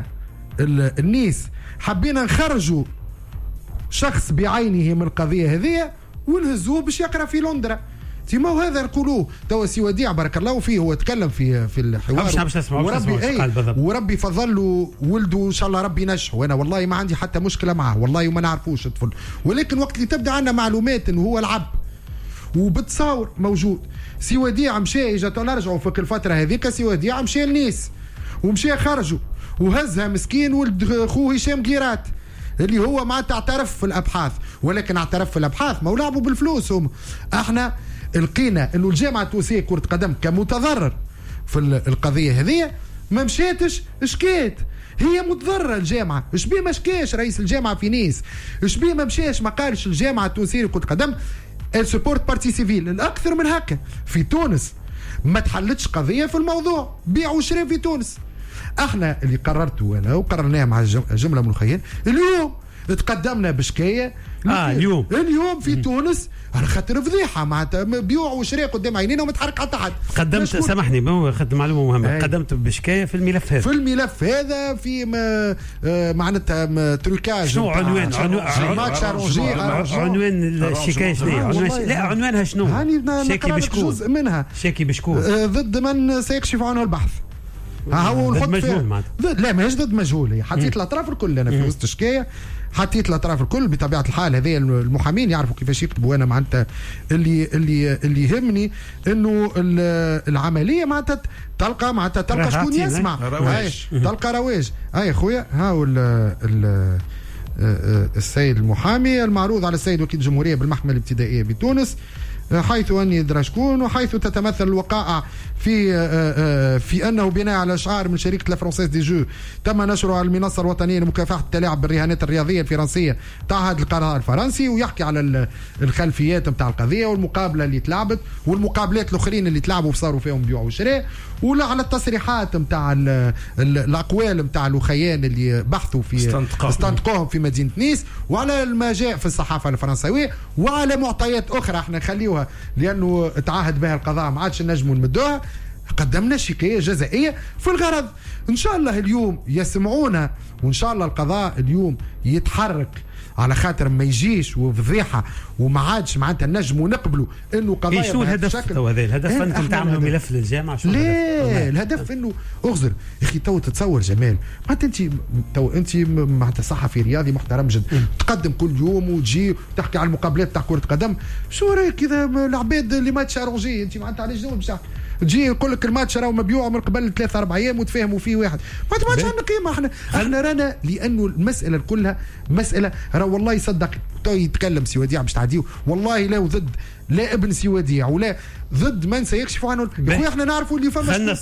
النيس حبينا نخرجوا شخص بعينه من القضيه هذه ونهزوه باش يقرا في لندن. تيما وهذا نقولوه توا سي وديع بارك الله فيه هو تكلم في في الحوار وربي اي وربي فضل له ولده ان شاء الله ربي ينجحه، وانا والله ما عندي حتى مشكله معه والله وما نعرفوش الطفل، ولكن وقت اللي تبدا عندنا معلومات انه هو لعب وبتصاور موجود. سي وديع مشى اجا نرجعوا في الفتره هذيك سي وديع مشى النيس ومشى خرجوا وهزها مسكين ولد خوه هشام قيرات اللي هو ما تعترف في الابحاث، ولكن اعترف في الابحاث ما لعبوا بالفلوس هم. احنا لقينا انه الجامعه التونسيه كره قدم كمتضرر في القضيه هذه ما مشيتش شكيت، هي متضرره الجامعه. اش بيه ما شكاش رئيس الجامعه في نيس؟ اش بيه ما مشاش ما قالش الجامعه التونسيه لكرة القدم السبورت بارتي سيفيل؟ الاكثر من هكا في تونس ما تحلتش قضيه في الموضوع بيع وشراء في تونس. احنا اللي قررته انا وقررناه مع جمله من الخيان اليوم تقدمنا بشكايه اه اليوم اليوم في تونس على خاطر فضيحه معناتها بيوع وشراء قدام عينينا وما تحرك حتى حد. قدمت سامحني اخذت معلومه مهمه هاي. قدمت بشكايه في الملف هذا، في الملف هذا في معناتها تروكاج. شنو عنوان عنوان الشكايه شنو؟ لا عنوانها شنو؟ شاكي بشكون جزء منها شاكي بشكون ضد من سيكشف عنه البحث. ها هو ضد مجهول معناتها. لا ماهيش ضد مجهول، هي حطيت الاطراف الكل انا في وسط الشكايه، حطيت الاطراف الكل بطبيعه الحال. هذه المحامين يعرفوا كيفاش يكتبوا. انا معناتها اللي اللي اللي يهمني انه العمليه معناتها تلقى معناتها تلقى شكون يسمع، تلقى رواج. اي خويا ها هو السيد المحامي المعروض على السيد وكيل الجمهوريه بالمحكمه الابتدائيه بتونس، حيث أن يدرى شكون، وحيث تتمثل الوقائع في في أنه بناء على شعار من شركة لا فرونسيز دي جو تم نشره على المنصة الوطنية لمكافحة التلاعب بالرهانات الرياضية الفرنسية تعهد القرار الفرنسي، ويحكي على الخلفيات نتاع القضية والمقابلة اللي تلعبت والمقابلات الأخرين اللي تلعبوا وصاروا فيهم بيع وشراء، ولا على التصريحات نتاع الأقوال نتاع الوخيان اللي بحثوا في استنطقوهم في مدينة نيس، وعلى ما جاء في الصحافة الفرنسوية، وعلى معطيات أخرى احنا نخليوها لأنه تعهد بها القضاء ما عادش نجموا نمدوها. قدمنا شكاية جزائية في الغرض إن شاء الله اليوم يسمعونا، وإن شاء الله القضاء اليوم يتحرك على خاطر ما يجيش وفضيحه وما عادش معناتها نجموا نقبلوا انه قضايا. شو الهدف تو هذا؟ الهدف انكم تعملوا ملف للجامعه؟ شو لا الهدف انه اغزر يا اخي. تو تتصور جمال معناتها انت تو انت معناتها صحفي رياضي محترم جدا، تقدم كل يوم وتجي وتحكي على المقابلات تاع كره قدم. شو رايك اذا العباد اللي ما تشارونجي انت معناتها علاش جو باش تجي يقول لك الماتش راهو مبيوع من قبل ثلاثة أربع أيام وتفاهموا فيه واحد، ما تبعش عندنا قيمة. احنا احنا رانا لأنه المسألة كلها مسألة راهو والله يصدق تو يتكلم سي وديع باش تعديو والله لا ضد لا ابن سي وديع ولا ضد من سيكشف عنه. يا خويا احنا نعرفوا اللي فما خلينا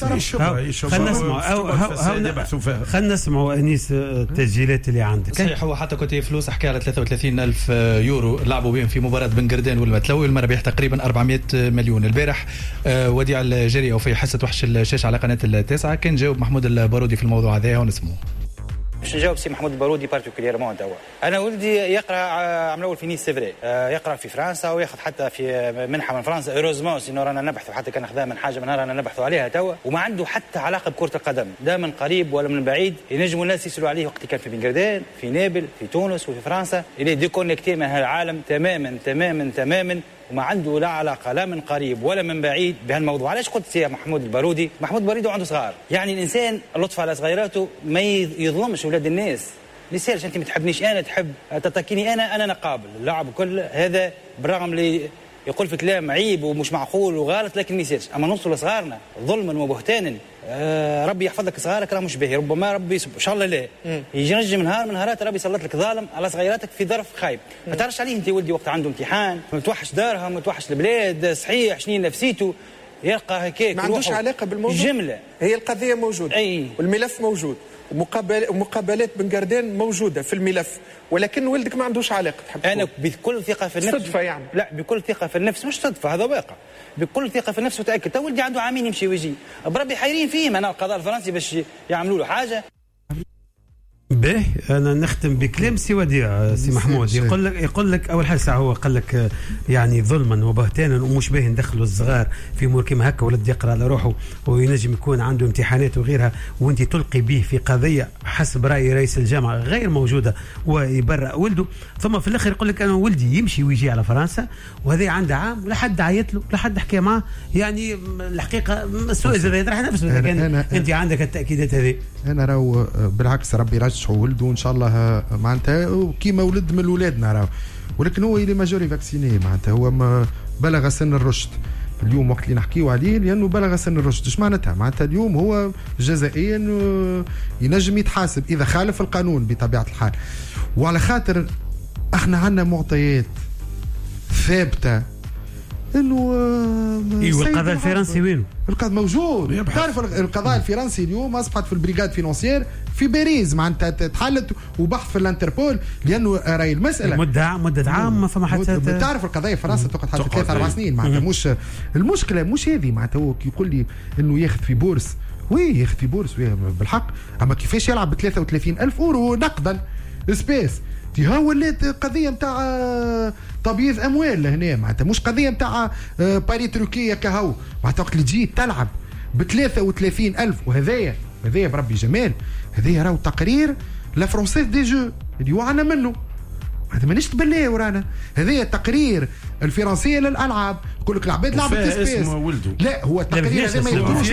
نسمعوا خلينا نسمعوا انيس التسجيلات اللي عندك. صحيح هو حتى كنت فلوس حكى على ثلاثة وثلاثين ألف يورو لعبوا بهم في مباراة بن قردان والمتلوي، المربح تقريبا أربعمائة مليون. البارح وديع الجري او في حصة وحش الشاشة على قناة التاسعة كان جاوب محمود البارودي في الموضوع هذا ونسمعه. باش نجاوب سي محمود البارودي بارتيكوليرمون توا. انا ولدي يقرا عام الاول في نيس سيفري، يقرا في فرنسا وياخذ حتى في منحه من فرنسا. اوروزمون سينو رانا نبحثوا حتى كان خذا من حاجه من رانا نبحثوا عليها توا، وما عنده حتى علاقه بكره القدم، لا من قريب ولا من بعيد. ينجموا الناس يسالوا عليه وقت كان في بن قردان في نابل في تونس وفي فرنسا، اللي ديكونيكتي من هالعالم تماما تماما تماما، وما عنده لا علاقه لا من قريب ولا من بعيد بهالموضوع. علاش قلت سي محمود البارودي؟ محمود البارودي عنده صغار، يعني الانسان اللطف على صغيراته ما يظلمش اولاد الناس. ليسالش انت ما تحبنيش انا، تحب تتكيني انا انا نقابل اللعب كل هذا، بالرغم اللي يقول في كلام عيب ومش معقول وغلط، لكن ما يسالش. اما نوصل لصغارنا ظلما وبهتانا، آه ربي يحفظ لك صغارك راه مش باهي، ربما ربي ان شاء الله لا يجي نجم نهار من نهارات ربي يسلط لك ظالم على صغيراتك في ظرف خايب. ما تعرفش عليه انت ولدي وقت عنده امتحان، ما توحش دارها ما توحش البلاد، صحيح شنين نفسيته يلقى هكاك ما عندوش علاقه بالموضوع. جمله هي القضيه موجوده أي. والملف موجود ومقابل ومقابلات بن قردان موجوده في الملف، ولكن ولدك ما عندوش علاقه. تحب انا بكل ثقه في النفس صدفه يعني؟ لا بكل ثقه في النفس، مش صدفه هذا واقع. بكل ثقه في النفس وتاكد تو ولدي عنده عامين يمشي ويجي، بربي حايرين فيه انا القضاء الفرنسي باش يعملوا له حاجه. به انا نختم بكلام سي وديع سي محمود. يقول لك يقول لك اول حاجه هو قال لك يعني ظلما وبهتانا ومش باهي ندخلوا الصغار في امور كيما هكا، ولد يقرا على روحه وينجم يكون عنده امتحانات وغيرها، وانت تلقي به في قضيه حسب راي رئيس الجامعه غير موجوده ويبرأ ولده. ثم في الاخر يقول لك انا ولدي يمشي ويجي على فرنسا وهذا عنده عام، لا حد عيط له لا حد حكى معه. يعني الحقيقه السؤال زاد يطرح نفسه اذا كان انت عندك التاكيدات هذه. انا راهو بالعكس ربي يرجعوا ولده ان شاء الله معناتها كيما ولد من ولادنا راهو، ولكن هو اللي ماجوري فاكسيني معناتها هو ما بلغ سن الرشد اليوم وقت اللي نحكيو عليه، لانه بلغ سن الرشد. ايش معناتها؟ معناتها اليوم هو جزائيا ينجم يتحاسب اذا خالف القانون بطبيعه الحال. وعلى خاطر احنا عندنا معطيات ثابته انه ايوه القضاء الفرنسي وينه؟ القضاء موجود. تعرف القضاء الفرنسي اليوم اصبحت في البريغاد فينونسيير في باريس معناتها تحلت وبحث في الانتربول لانه راي المساله مده مده عام ما فما حتى. تعرف القضايا في فرنسا تقعد حتى ثلاث اربع سنين معناتها. مش المشكله مش هذه معناتها. هو يقول لي انه ياخذ في بورس، وي ياخذ في بورس بالحق، اما كيفاش يلعب ب ثلاثة وثلاثين ألف اورو نقدا سبيس. ها ولات قضيه نتاع تبييض اموال لهنا معناتها، مش قضيه نتاع باري تركيه كهو معناتها. وقت اللي تجي تلعب ب ثلاثة وثلاثين ألف، وهذايا هذايا بربي جمال، هذايا راهو تقرير لا فرونسيس دي جو اللي وعنا منه، هذا مانيش تبليه ورانا. هذايا تقرير الفرنسيه للالعاب، يقول لك العباد لعبت سبيس. لا هو التقرير هذا ما يقولوش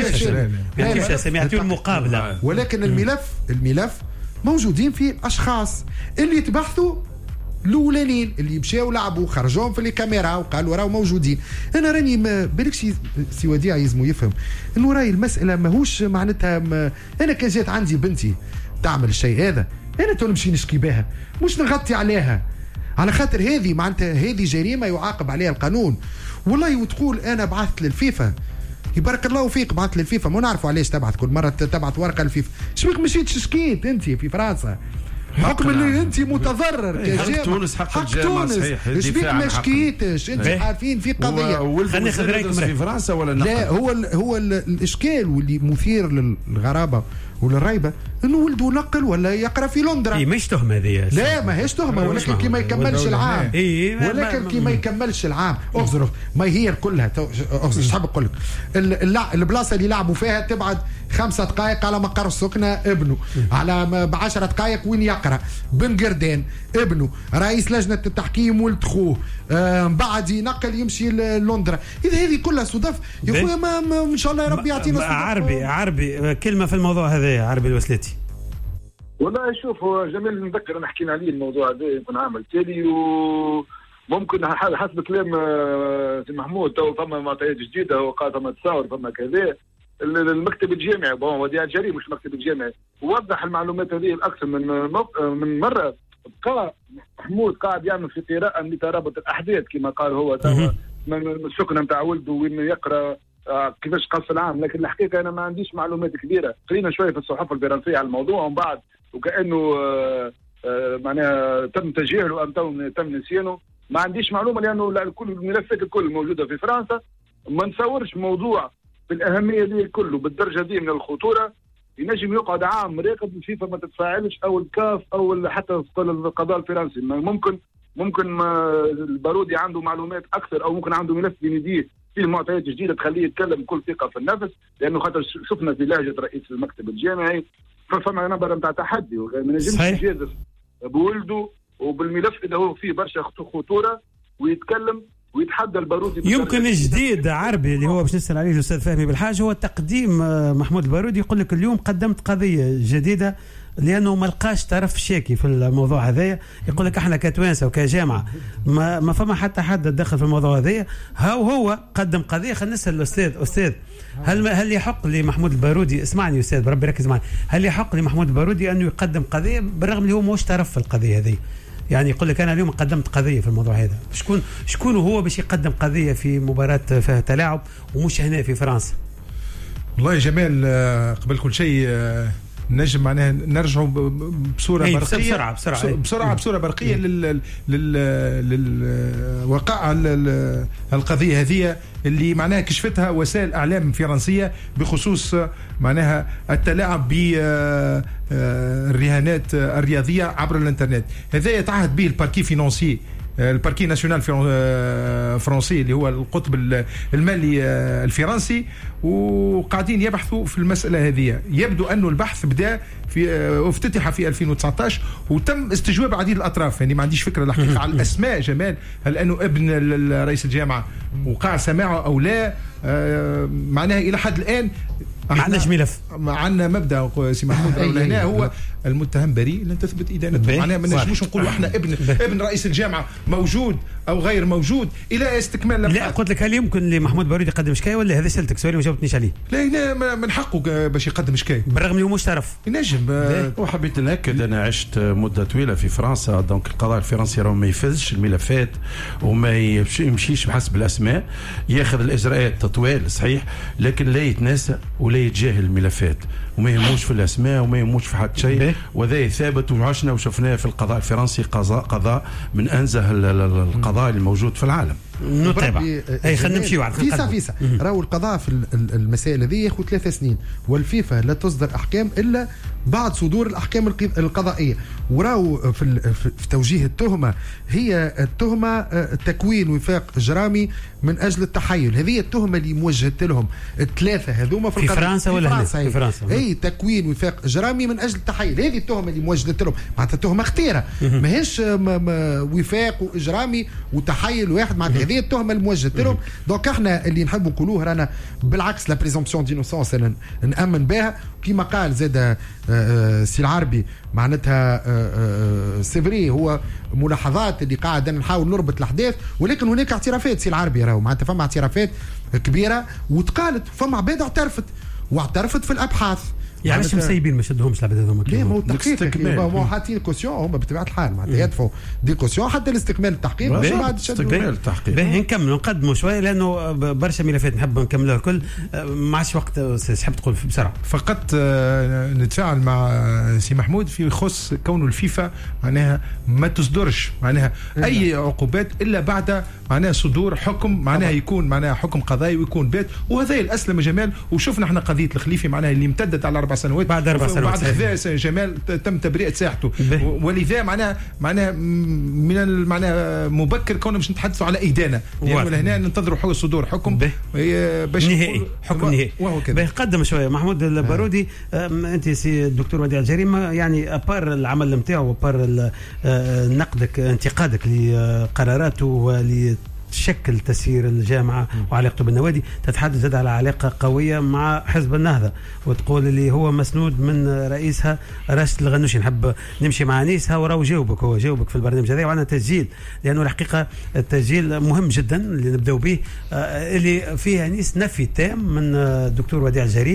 لا سمعتوا المقابله، ولكن الملف الملف موجودين فيه اشخاص اللي يتبحثوا الاولانيين اللي مشاو لعبوا خرجوهم في الكاميرا وقالوا راهو موجودين. انا راني ما بالكش سي وديع يزمو يفهم انه راي المساله ماهوش معناتها ما. انا كان جات عندي بنتي تعمل الشيء هذا انا تو نمشي نشكي بها، مش نغطي عليها، على خاطر هذه معناتها هذه جريمه يعاقب عليها القانون. والله وتقول انا بعثت للفيفا، يبارك الله فيك بعثت للفيفا، ما نعرفوا علاش تبعث كل مره تبعث ورقه للفيفا. شبيك مشيت شكيت انت في فرنسا حكم اللي انت متضرر حق تونس حق الجامعه صحيح. شبيك ما شكيتش انت عارفين في قضيه. خليني ناخذ رايك في فرنسا ولا نقل. لا هو ال هو ال الاشكال واللي مثير للغرابه وللريبه انه ولده نقل ولا يقرا في لندن. اي مش تهمه هذه. لا ما هيش تهمه، ولكن كي ما يكملش العام. ولكن كي ما يكملش العام اغزر ما هي كلها اغزر شحال نقول لك البلاصه اللي يلعبوا فيها تبعد خمسة دقائق على مقر السكنه ابنه، على بعشرة دقائق وين يقرا بن قردان ابنه، رئيس لجنه التحكيم ولد خوه، آه بعد ينقل يمشي للندن. اذا هذه كلها صدف يا خويا ما, ما ان شاء الله يا ربي يعطينا صدف. عربي عربي كلمه في الموضوع هذا يا عربي الوسلتي. والله شوف هو جميل نذكر انا حكينا عليه الموضوع هذا يكون عام تالي، وممكن حسب كلام سي محمود تو فما معطيات جديده وقال فما تصاور فما كذا. المكتب الجامعي بون وديع الجريمه مش المكتب الجامعي وضح المعلومات هذه الاكثر من من مره. بقى محمود قاعد يعمل في قراءه لترابط الاحداث كما قال هو توا من السكنه نتاع ولده وين يقرا آه كيفاش قص العام. لكن الحقيقه انا ما عنديش معلومات كبيره، قرينا شويه في الصحف الفرنسيه على الموضوع ومن بعد وكانه آه آه معناها تم تجاهله ام تم نسيانه. ما عنديش معلومه لانه كل الملفات الكل موجوده في فرنسا. ما نصورش موضوع بالاهميه دي الكل وبالدرجه دي من الخطوره ينجم يقعد عام راقب الفيفا ما تتفاعلش او الكاف او حتى القضاء الفرنسي. ممكن ممكن ما البارودي عنده معلومات اكثر او ممكن عنده ملف بين يديه فيه معطيات جديده تخليه يتكلم بكل ثقه في النفس، لانه خاطر شفنا في لهجه رئيس المكتب الجامعي فما نبره نتاع تحدي ما نجمش يجازف بولده وبالملف اللي هو فيه برشا خطوره ويتكلم ويتحدى البارودي. يمكن جديد عربي اللي هو باش نسال عليه الاستاذ فهمي بالحاج هو تقديم محمود البارودي. يقول لك اليوم قدمت قضيه جديده لانه ما لقاش طرف شاكي في الموضوع هذايا. يقول لك احنا كتوانسه وكجامعه ما ما فما حتى حد دخل في الموضوع هذايا. هاو هو قدم قضيه. خلينا نسال الاستاذ استاذ هل هل يحق لمحمود البارودي، اسمعني استاذ بربي ركز معي، هل يحق لمحمود البارودي انه يقدم قضيه بالرغم اللي هو موش طرف في القضيه هذه؟ يعني يقول لك انا اليوم قدمت قضيه في الموضوع هذا. شكون شكون هو باش يقدم قضيه في مباراه فيها تلاعب ومش هنا في فرنسا؟ والله يا جمال قبل كل شيء نجم معناها نرجعوا بصوره برقيه بسرعه بسرعه بسرعه بصوره برقيه لل للوقائع القضيه هذه اللي معناها كشفتها وسائل اعلام فرنسيه بخصوص معناها التلاعب بالرهانات الرياضيه عبر الانترنت. هذا يتعهد به الباركي فينانسي الباركي ناسيونال فرنسي اللي هو القطب المالي الفرنسي، وقاعدين يبحثوا في المسألة هذه. يبدو أنه البحث بدأ في افتتح في ألفين وتسعة عشر وتم استجواب عديد الأطراف. يعني ما عنديش فكرة الحقيقة على الأسماء جمال، هل أنه ابن رئيس الجامعة وقع سماعه أو لا. معناها إلى حد الآن ما عندناش ملف. عندنا مبدا سي محمود هنا هو المتهم بريء لن تثبت ادانته. معناها ما نجموش نقولوا احنا ابن ابن رئيس الجامعه موجود او غير موجود الى استكمال. لا قلت لك هل يمكن لمحمود بارودي يقدم شكايه ولا هذا سالتك سؤال وما جاوبتنيش عليه؟ لا من حقه باش يقدم شكايه بالرغم انه مش طرف. ينجم. وحبيت ناكد انا عشت مده طويله في فرنسا، دونك القضاء الفرنسي راه ما يفزش الملفات وما يمشيش بحسب الاسماء، ياخذ الاجراءات طوال صحيح لكن لا يتناسى ولا يتجاهل الملفات وما يهموش في الاسماء وما يهموش في حتى شيء، وذا ثابت وعشنا وشفناه في القضاء الفرنسي قضاء قضاء من انزه القضاء الموجود في العالم. نتابع اي خلينا نمشيو على فيسا فيسا راهو القضاء في المسائل هذه ياخذ ثلاث سنين والفيفا لا تصدر احكام الا بعد صدور الاحكام القضائيه. وراو في, في توجيه التهمه هي التهمه تكوين وفاق اجرامي من اجل التحيل، هذه التهمه اللي موجهت لهم الثلاثه هذوما في, في فرنسا ولا في فرنسا, في فرنسا اي تكوين وفاق اجرامي من اجل التحيل، هذه التهمه اللي موجهت لهم معناتها تهمه خطيره ماهيش وفاق واجرامي وتحيل واحد، معناتها هذه التهمه اللي موجهت لهم. دونك احنا اللي نحبوا نقولوه رانا بالعكس لا بريزومبسيون دينوسونس نامن بها كما قال زاد سي العربي معناتها سيفري هو ملاحظات اللي قاعد نحاول نربط الاحداث، ولكن هناك اعترافات سي العربي راهو معناتها فما اعترافات كبيره وتقالت فما عباد اعترفت واعترفت في الابحاث يعني مش مسيبين ما شدهمش العباد هذوما. ليه ما هو التحقيق ما حاطين كوسيون هم بطبيعه الحال معناتها يدفعوا دي كوسيون حتى لاستكمال التحقيق باش بعد استكمال التحقيق. باهي نكملوا نقدموا شويه لانه برشا ملفات نحب نكملوها الكل، ما عادش وقت تحب تقول بسرعه. فقط نتفاعل مع سي محمود في خص كونه الفيفا معناها ما تصدرش معناها اي عقوبات الا بعد معناها صدور حكم معناها يكون معناها حكم قضائي ويكون بات، وهذا الاسلم جمال. وشفنا احنا قضيه الخليفي معناها اللي امتدت على اربع سنوات بعد اربع سنوات بعد خذا جمال تم تبرئه ساحته، ولذا معناها معناها من معناها مبكر كونه باش نتحدثوا على ادانه يعني هنا ننتظروا صدور حكم باش نهائي حكم نهائي وهو كذا. قدم شويه محمود البارودي آه. انت سي الدكتور وديع الجريمه يعني ابار العمل نتاعو وابار نقدك انتقادك لقراراته ول تشكل تسيير الجامعة وعلاقته بالنوادي، تتحدث زاد على علاقة قوية مع حزب النهضة وتقول اللي هو مسنود من رئيسها راشد الغنوشي. نحب نمشي مع نيسها وراه جاوبك هو جاوبك في البرنامج هذا وعندنا تسجيل لأنه الحقيقة التسجيل مهم جدا اللي نبدأ به اللي فيه نيس نفي تام من الدكتور وديع الجري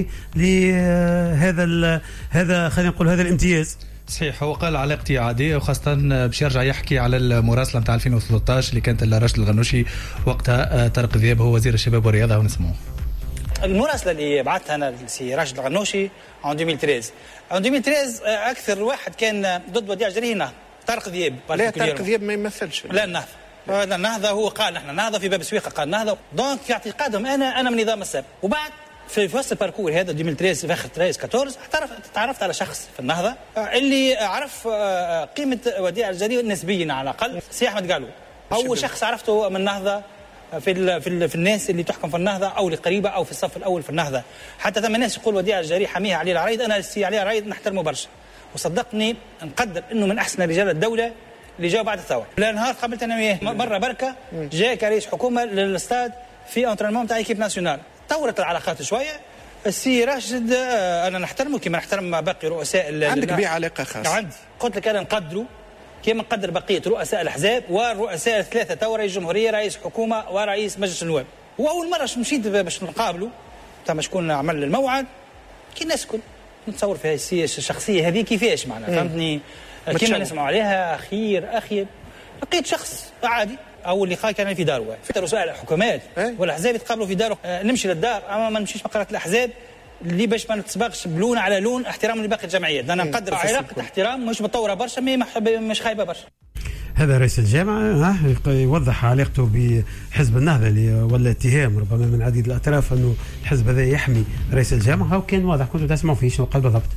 لهذا هذا خلينا نقول هذا الامتياز. صحيح هو قال علاقتي عادية وخاصة باش يرجع يحكي على المراسلة نتاع ألفين وثلاثة عشر اللي كانت لراشد الغنوشي وقتها طارق ذياب هو وزير الشباب والرياضة ونسمعوه. المراسلة اللي بعثها أنا لسي راشد الغنوشي عام ألفين وثلاثة عام ألفين وثلاثة أكثر واحد كان ضد وديع الجري هنا طارق ذياب. لا طارق ذياب ما يمثلش لا النهضة لا النهضة هو قال نحن النهضة في باب سويقة قال النهضة دونك في اعتقادهم أنا أنا من نظام السابق. وبعد في وسط الباركور هذا ألفين وثلاثة في اخر ثلاثة أربعة عشر تعرفت على شخص في النهضه اللي عرف قيمه وديع الجري نسبيا على الاقل سي احمد قالوا اول شخص عرفته من النهضه في ال في, ال في الناس اللي تحكم في النهضه او اللي قريبه او في الصف الاول في النهضه. حتى ثم ناس يقول وديع الجري حميها علي العريض، انا السي علي العريض نحترمه برشا وصدقني نقدر انه من احسن رجال الدوله اللي جاوا بعد الثوره. نهار قابلت انا وياه مره بركه جاء كرئيس حكومه للاستاد في انترينمون تاع ايكيب ناسيونال، طورت العلاقات شويه. السي راشد انا نحترمه كما نحترم باقي رؤساء. عندك بيه علاقه خاصه؟ عندي قلت لك انا نقدره كما نقدر بقيه رؤساء الاحزاب والرؤساء الثلاثه تو رئيس جمهوريه رئيس حكومه ورئيس مجلس النواب. واول مره مشيت باش نقابله تم شكون عمل الموعد كي نسكن نتصور في هذه الشخصيه هذه كيفاش معنا فهمتني كما نسمعوا عليها خير اخيب. لقيت شخص عادي اول لقاء كان في داره في رؤساء الحكومات والاحزاب يتقابلوا في داره. آه نمشي للدار اما ما نمشيش مقرات الاحزاب اللي باش ما نتسبقش بلون على لون احترام لباقي الجمعيات. انا نقدر علاقه احترام مش متطوره برشا مش خايبه برشا. هذا رئيس الجامعه يوضح علاقته بحزب النهضه اللي ولا اتهام ربما من عديد الاطراف انه الحزب هذا يحمي رئيس الجامعه. هو كان واضح كنتوا تسمعوا فيه شنو قال بالضبط.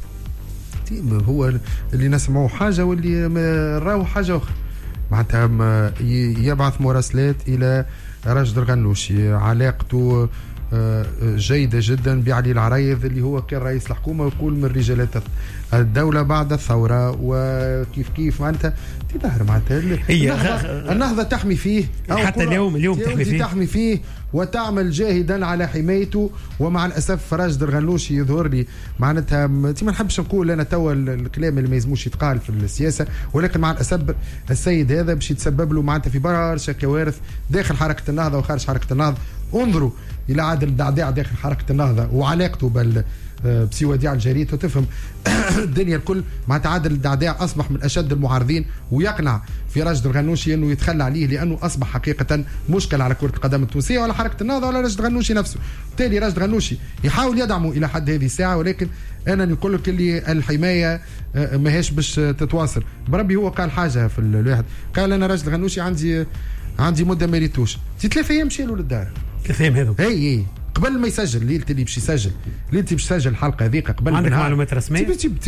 هو اللي نسمعوا حاجه واللي راهو حاجه اخرى معناتها يبعث مراسلات الى راشد الغنوشي علاقته جيدة جدا بعلي العرايض اللي هو كان رئيس الحكومة ويقول من رجالات الدولة بعد الثورة وكيف كيف معناتها تظهر معناتها هي النهضة, النهضة تحمي فيه حتى اليوم اليوم تحمي فيه. تحمي فيه وتعمل جاهدا على حمايته. ومع الأسف راشد الغنوشي يظهر لي معناتها ما نحبش نقول أنا توا الكلام اللي ما يزموش يتقال في السياسة، ولكن مع الأسف السيد هذا باش يتسبب له معناتها في برشا كوارث داخل حركة النهضة وخارج حركة النهضة. انظروا إلى عادل الدعداع داخل حركة النهضة وعلاقته بال بسي وديع الجريت وتفهم الدنيا الكل. مع عادل الدعداع أصبح من أشد المعارضين ويقنع في راشد الغنوشي أنه يتخلى عليه لأنه أصبح حقيقة مشكلة على كرة القدم التونسية ولا حركة النهضة ولا راشد الغنوشي نفسه. بالتالي راشد الغنوشي يحاول يدعمه إلى حد هذه الساعة، ولكن أنا نقول لك اللي الحماية ماهيش باش تتواصل. بربي هو قال حاجة في الواحد، قال أنا راشد الغنوشي عندي عندي مدة ما ريتوش ثلاثة أيام مشيلوا للدار. ثلاثة أيام هذو اي اي قبل ما يسجل ليله اللي باش يسجل ليله باش يسجل الحلقه هذيك قبل عندك معلومات رسميه؟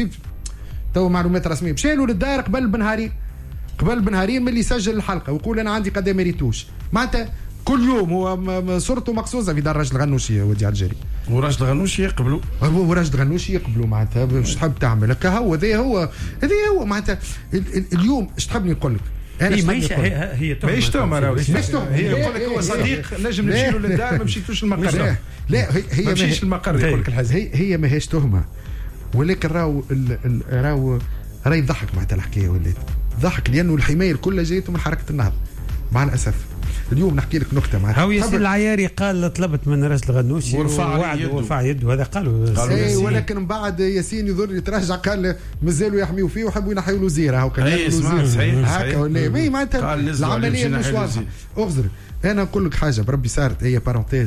تو معلومات رسميه مشيلوا للدار قبل بنهارين قبل بنهارين من اللي يسجل الحلقه ويقول انا عندي قد ما ريتوش. معناتها كل يوم هو صورته مقصوصه في دار راشد الغنوشي وديع الجري وراشد الغنوشي يقبلوا وراشد الغنوشي يقبلوا. معناتها باش تحب تعمل هكا هو هذا هو هذا هو معناتها اليوم ايش تحبني نقول لك هي ماهيش هي ماهيش تهمه ماهيش تهمه هي يقول لك هو صديق نجم نمشيو للدار ما مشيتوش المقر. لا, لا هي ما مشيش المقر يقول لك الحزب هي هي ماهيش تهمه، ولكن راهو راهو راهي يضحك معناتها الحكايه ولات ضحك لانه الحمايه الكل جايته من حركه النهضه. مع الاسف اليوم نحكي لك نكته معناتها هو ياسين العياري قال طلبت من راشد الغنوشي ورفع يده ورفع يده هذا قالوا اي ولكن من بعد ياسين يظهر يتراجع قال مازالوا يحميوا فيه وحبوا ينحيوا له زيره هاو كان اي اسمع صحيح هكا ولا مي معناتها العمليه مش واضحه. اغزر انا نقول لك حاجه بربي صارت هي بارونتيز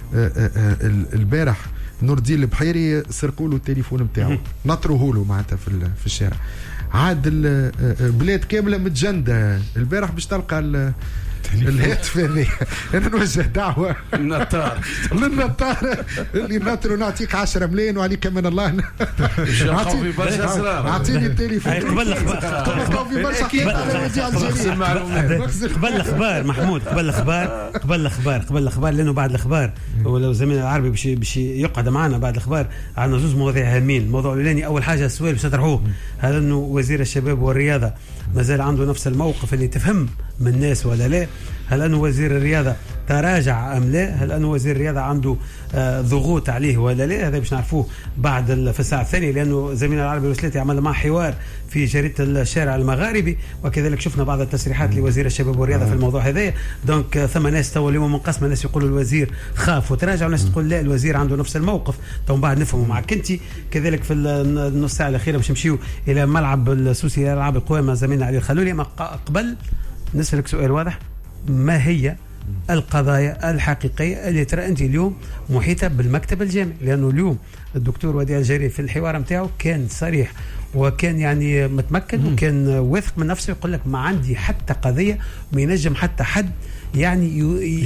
البارح نور الدين البحيري سرقوا له التليفون نتاعو نطروه له معناتها في في الشارع. عاد البلاد كامله متجنده البارح باش تلقى الهاتف هذا. انا نوجه دعوه للنطار للنطار اللي نطر نعطيك عشرة ملايين وعليك من الله اعطيني التليفون قبل الاخبار قبل الاخبار محمود قبل الاخبار قبل الاخبار قبل الاخبار لانه بعد الاخبار ولو زميلنا العربي باش باش يقعد معنا بعد الاخبار عندنا زوج مواضيع هامين. الموضوع الاولاني اول حاجه السؤال باش نطرحوه هل انه وزير الشباب والرياضه مازال عنده نفس الموقف اللي تفهم من الناس ولا لا؟ هل أنه وزير الرياضة تراجع أم لا؟ هل أنه وزير الرياضة عنده آه ضغوط عليه ولا لا؟ هذا باش نعرفوه بعد في الساعة الثانية، لأنه زميلنا العربي الوسلاتي عمل معه حوار في جريدة الشارع المغاربي، وكذلك شفنا بعض التصريحات لوزير الشباب والرياضة في الموضوع هذا. دونك آه ثم ناس تو اليوم منقسمة، ناس يقولوا الوزير خاف وتراجع وناس تقول لا الوزير عنده نفس الموقف. تو بعد نفهموا معك انت. كذلك في النص ساعة الأخيرة باش نمشيو إلى ملعب السوسي إلى ألعاب القوى مع زميلنا علي الخلولي. ما قبل نسألك سؤال واضح، ما هي القضايا الحقيقية اللي ترى أنت اليوم محيطة بالمكتب الجامعي؟ لأنه اليوم الدكتور وديع الجري في الحوار متاعه كان صريح وكان يعني متمكن وكان واثق من نفسه، يقول لك ما عندي حتى قضية ما ينجم حتى حد يعني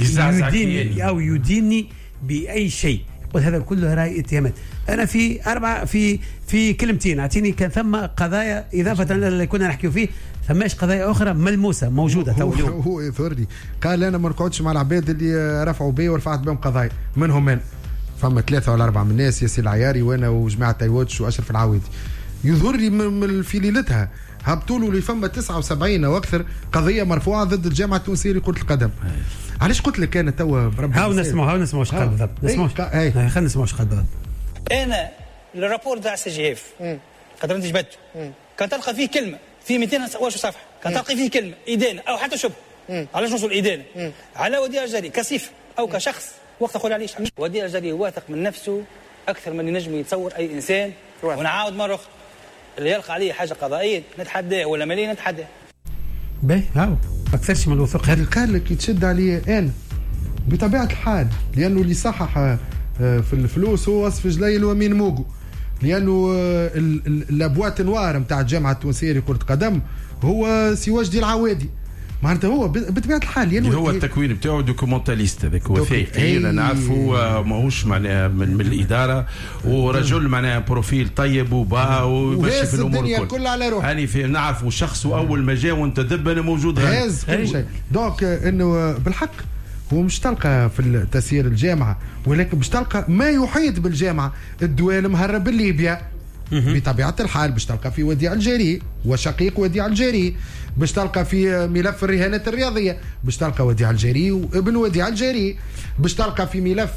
يديني أو يديني بأي شيء. يقول هذا كله راي اتهامات. انا في اربعه في في كلمتين اعطيني كان ثم قضايا اضافه اللي كنا نحكيو فيه، ثماش قضايا اخرى ملموسه موجوده تو اليوم. هو يثورني قال انا ما نقعدش مع العباد اللي رفعوا بي ورفعت بهم قضايا، منهم من فما ثلاثه ولا اربعه من الناس، ياسين العياري وانا وجماعه تايوتش واشرف العويدي. يظهر لي من في ليلتها هبطوا له اللي فما تسعة وسبعين واكثر قضيه مرفوعه ضد الجامعه التونسيه لكره القدم. علاش قلت لك انا توا بربي هاو نسمعوا هاو نسمعوا اش قال بالضبط. نسمعوا خلينا نسمعوا اش قال بالضبط. انا الرابور تاع السي جي اف قدر انت جبته كان تلقى فيه كلمه في مئتين واش صفحه، كان تلقى فيه كلمه ادانه او حتى شبه. علاش نوصل ادانه على وديع الجري كصفه او كشخص؟ وقت اقول عليه وديع الجري واثق من نفسه اكثر من ينجم يتصور اي انسان. ونعاود مره اخرى اللي يلقى عليه حاجه قضائيه نتحداه ولا ماليه نتحداه. باهي هاو اكثرش من الوثوق. هذا قال لك يتشد عليه انا بطبيعه الحال، لانه اللي صحح في الفلوس هو وصف جليل ومين موجو، لانه الابوات نوار نتاع الجامعه التونسيه لكره قدم هو سي وجدي العوادي. معناتها هو بطبيعه الحال يعني هو التكوين بتاعه دوكيومنتاليست هذاك وثائقي انا نعرفه ماهوش معناها من, من الاداره ورجل معناها بروفيل طيب وبا ويمشي في الامور الكل كلها على روحه. يعني في نعرفه شخص اول ما جاء وانت دب انا موجود هاز كل شيء. دونك انه بالحق هو مش تلقى في تسيير الجامعه، ولكن مش تلقى ما يحيط بالجامعه، الدول مهرب ليبيا بطبيعه الحال، باش تلقى في وديع الجري وشقيق وديع الجري، باش تلقى في ملف الرهانات الرياضيه، باش تلقى وديع الجري وابن وديع الجري، باش تلقى في ملف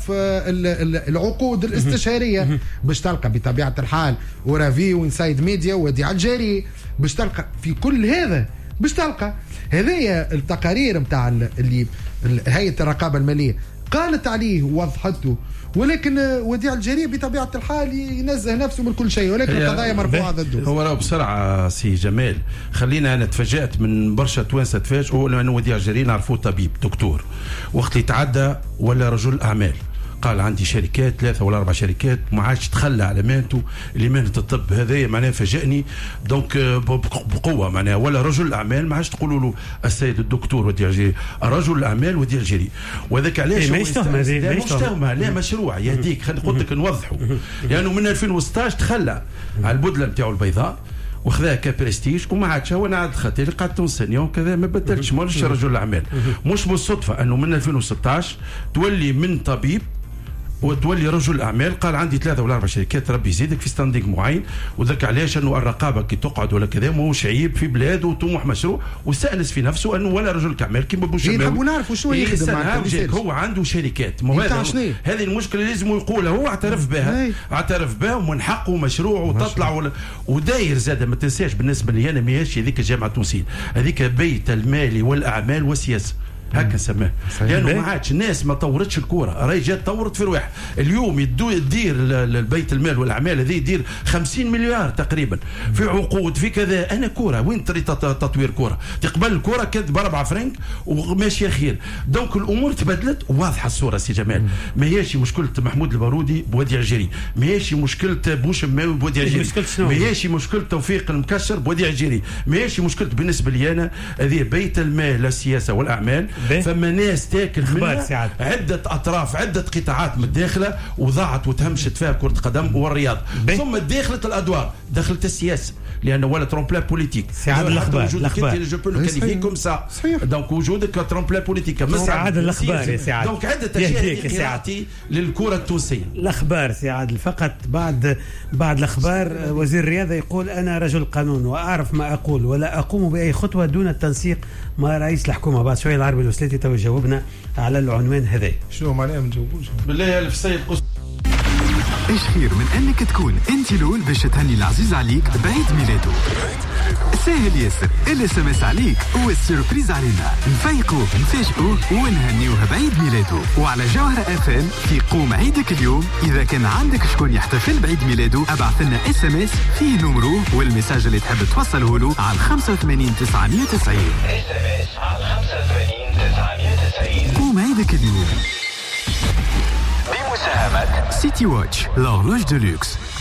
العقود الاستشاريه، باش تلقى بطبيعه الحال اورافي وانسايد ميديا وديع الجري، باش تلقى في كل هذا، باش تلقى هذايا التقارير نتاع اللي هيئه الرقابه الماليه قالت عليه ووضحته، ولكن وديع الجري بطبيعه الحال ينزه نفسه من كل شيء، ولكن القضايا مرفوعه ضده. هو راه بسرعه سي جمال، خلينا انا تفاجات من برشا توانسه تفاجئوا لانه وديع الجري نعرفوه طبيب دكتور، وقت اللي تعدى ولا رجل اعمال، قال عندي شركات ثلاثة ولا أربع شركات، ما عادش تخلى على مهنته اللي مهنة الطب هذايا معناها فاجأني دونك بقوة معناها، ولا رجل الأعمال ما عادش تقولوا له السيد الدكتور وديع الجري، رجل الأعمال وديع الجري، وذاك علاش ماهيش تهمة هذه، مش تهمة، لا مشروع يهديك، خلينا قلت لك نوضحوا، لأنه من ألفين وستطاش تخلى على البدلة نتاعو البيضاء وخذاها كبرستيج وما عادش، هو انا عاد خاطر قعدت نسنيون كذا ما بدلش، ماهوش رجل الأعمال، مش بالصدفة أنه من ألفين وستطاش تولي من طبيب وتولي رجل اعمال، قال عندي ثلاثه ولا اربع شركات ربي يزيدك في ستاندينغ معين، وذاك علاش انه الرقابه كي تقعد ولا كذا ماهوش عيب في بلاده وطموح مشروع واستانس في نفسه انه ولا رجل اعمال كيما بوشماوي. نحبوا نعرفوا شو يخدم مع هو عنده شركات، هذه المشكله لازم يقولها، هو اعترف بها اعترف بها ومن حقه مشروع وتطلع ولا وداير زاد. ما تنساش بالنسبه لي انا ماهيش هذيك الجامعه التونسيه، هذيك بيت المالي والاعمال والسياسه هكا سماه، لانه ما عادش الناس ما طورتش الكوره، راهي جات طورت في رواح. اليوم يدير البيت المال والاعمال هذه يدير خمسين مليار تقريبا في عقود في كذا. انا كوره وين تري تطوير كوره؟ تقبل الكوره كانت باربعه فرنك وماشيه خير. دونك الامور تبدلت واضحه الصوره سي جمال. ما هيش مشكله محمود البارودي بوديع الجري، ما هيش مشكله بوشماوي بوديع الجري، ما هيش مشكله توفيق المكشر بوديع الجري، ما هيش مشكله بالنسبه لي انا هذه بيت المال السياسه والاعمال. فما ناس تاكل منها عده اطراف عده قطاعات من الداخله وضاعت وتهمشت فيها كره قدم والرياض، ثم دخلت الادوار دخلت السياسه لانه ولا ترومبلان بوليتيك. سعاد الاخبار الاخبار جو بو لو كاليفي كوم سا، دونك وجودك ترومبلان بوليتيك. سعاد الاخبار يا سعاد، دونك عده اشياء قراءتي للكره التونسيه. الاخبار سعاد فقط بعد بعد الاخبار وزير الرياضه يقول انا رجل قانون واعرف ما اقول ولا اقوم باي خطوه دون التنسيق مع رئيس الحكومه. بعد شويه العربي الوسلاتي تو يجاوبنا على العنوان هذا. شو معناها ما نجاوبوش بالله الف سيد قص. ايش خير من انك تكون انت الاول باش تهني العزيز عليك بعيد ميلاده. سهل ياسر، الاس ام اس عليك والسيربريز علينا، نفيقوه نفاجئوه ونهنيوه بعيد ميلاده. وعلى جوهرة اف ام في قوم عيدك اليوم اذا كان عندك شكون يحتفل بعيد ميلاده ابعث لنا اس ام اس فيه نمره والمساج اللي تحب توصله له على خمسة وثمانين تسعمية وتسعين. اس ام اس على خمسة وثمانين تسعمية وتسعين. قوم عيدك اليوم بمساهمة سيتي واتش لورلوج دو لوكس.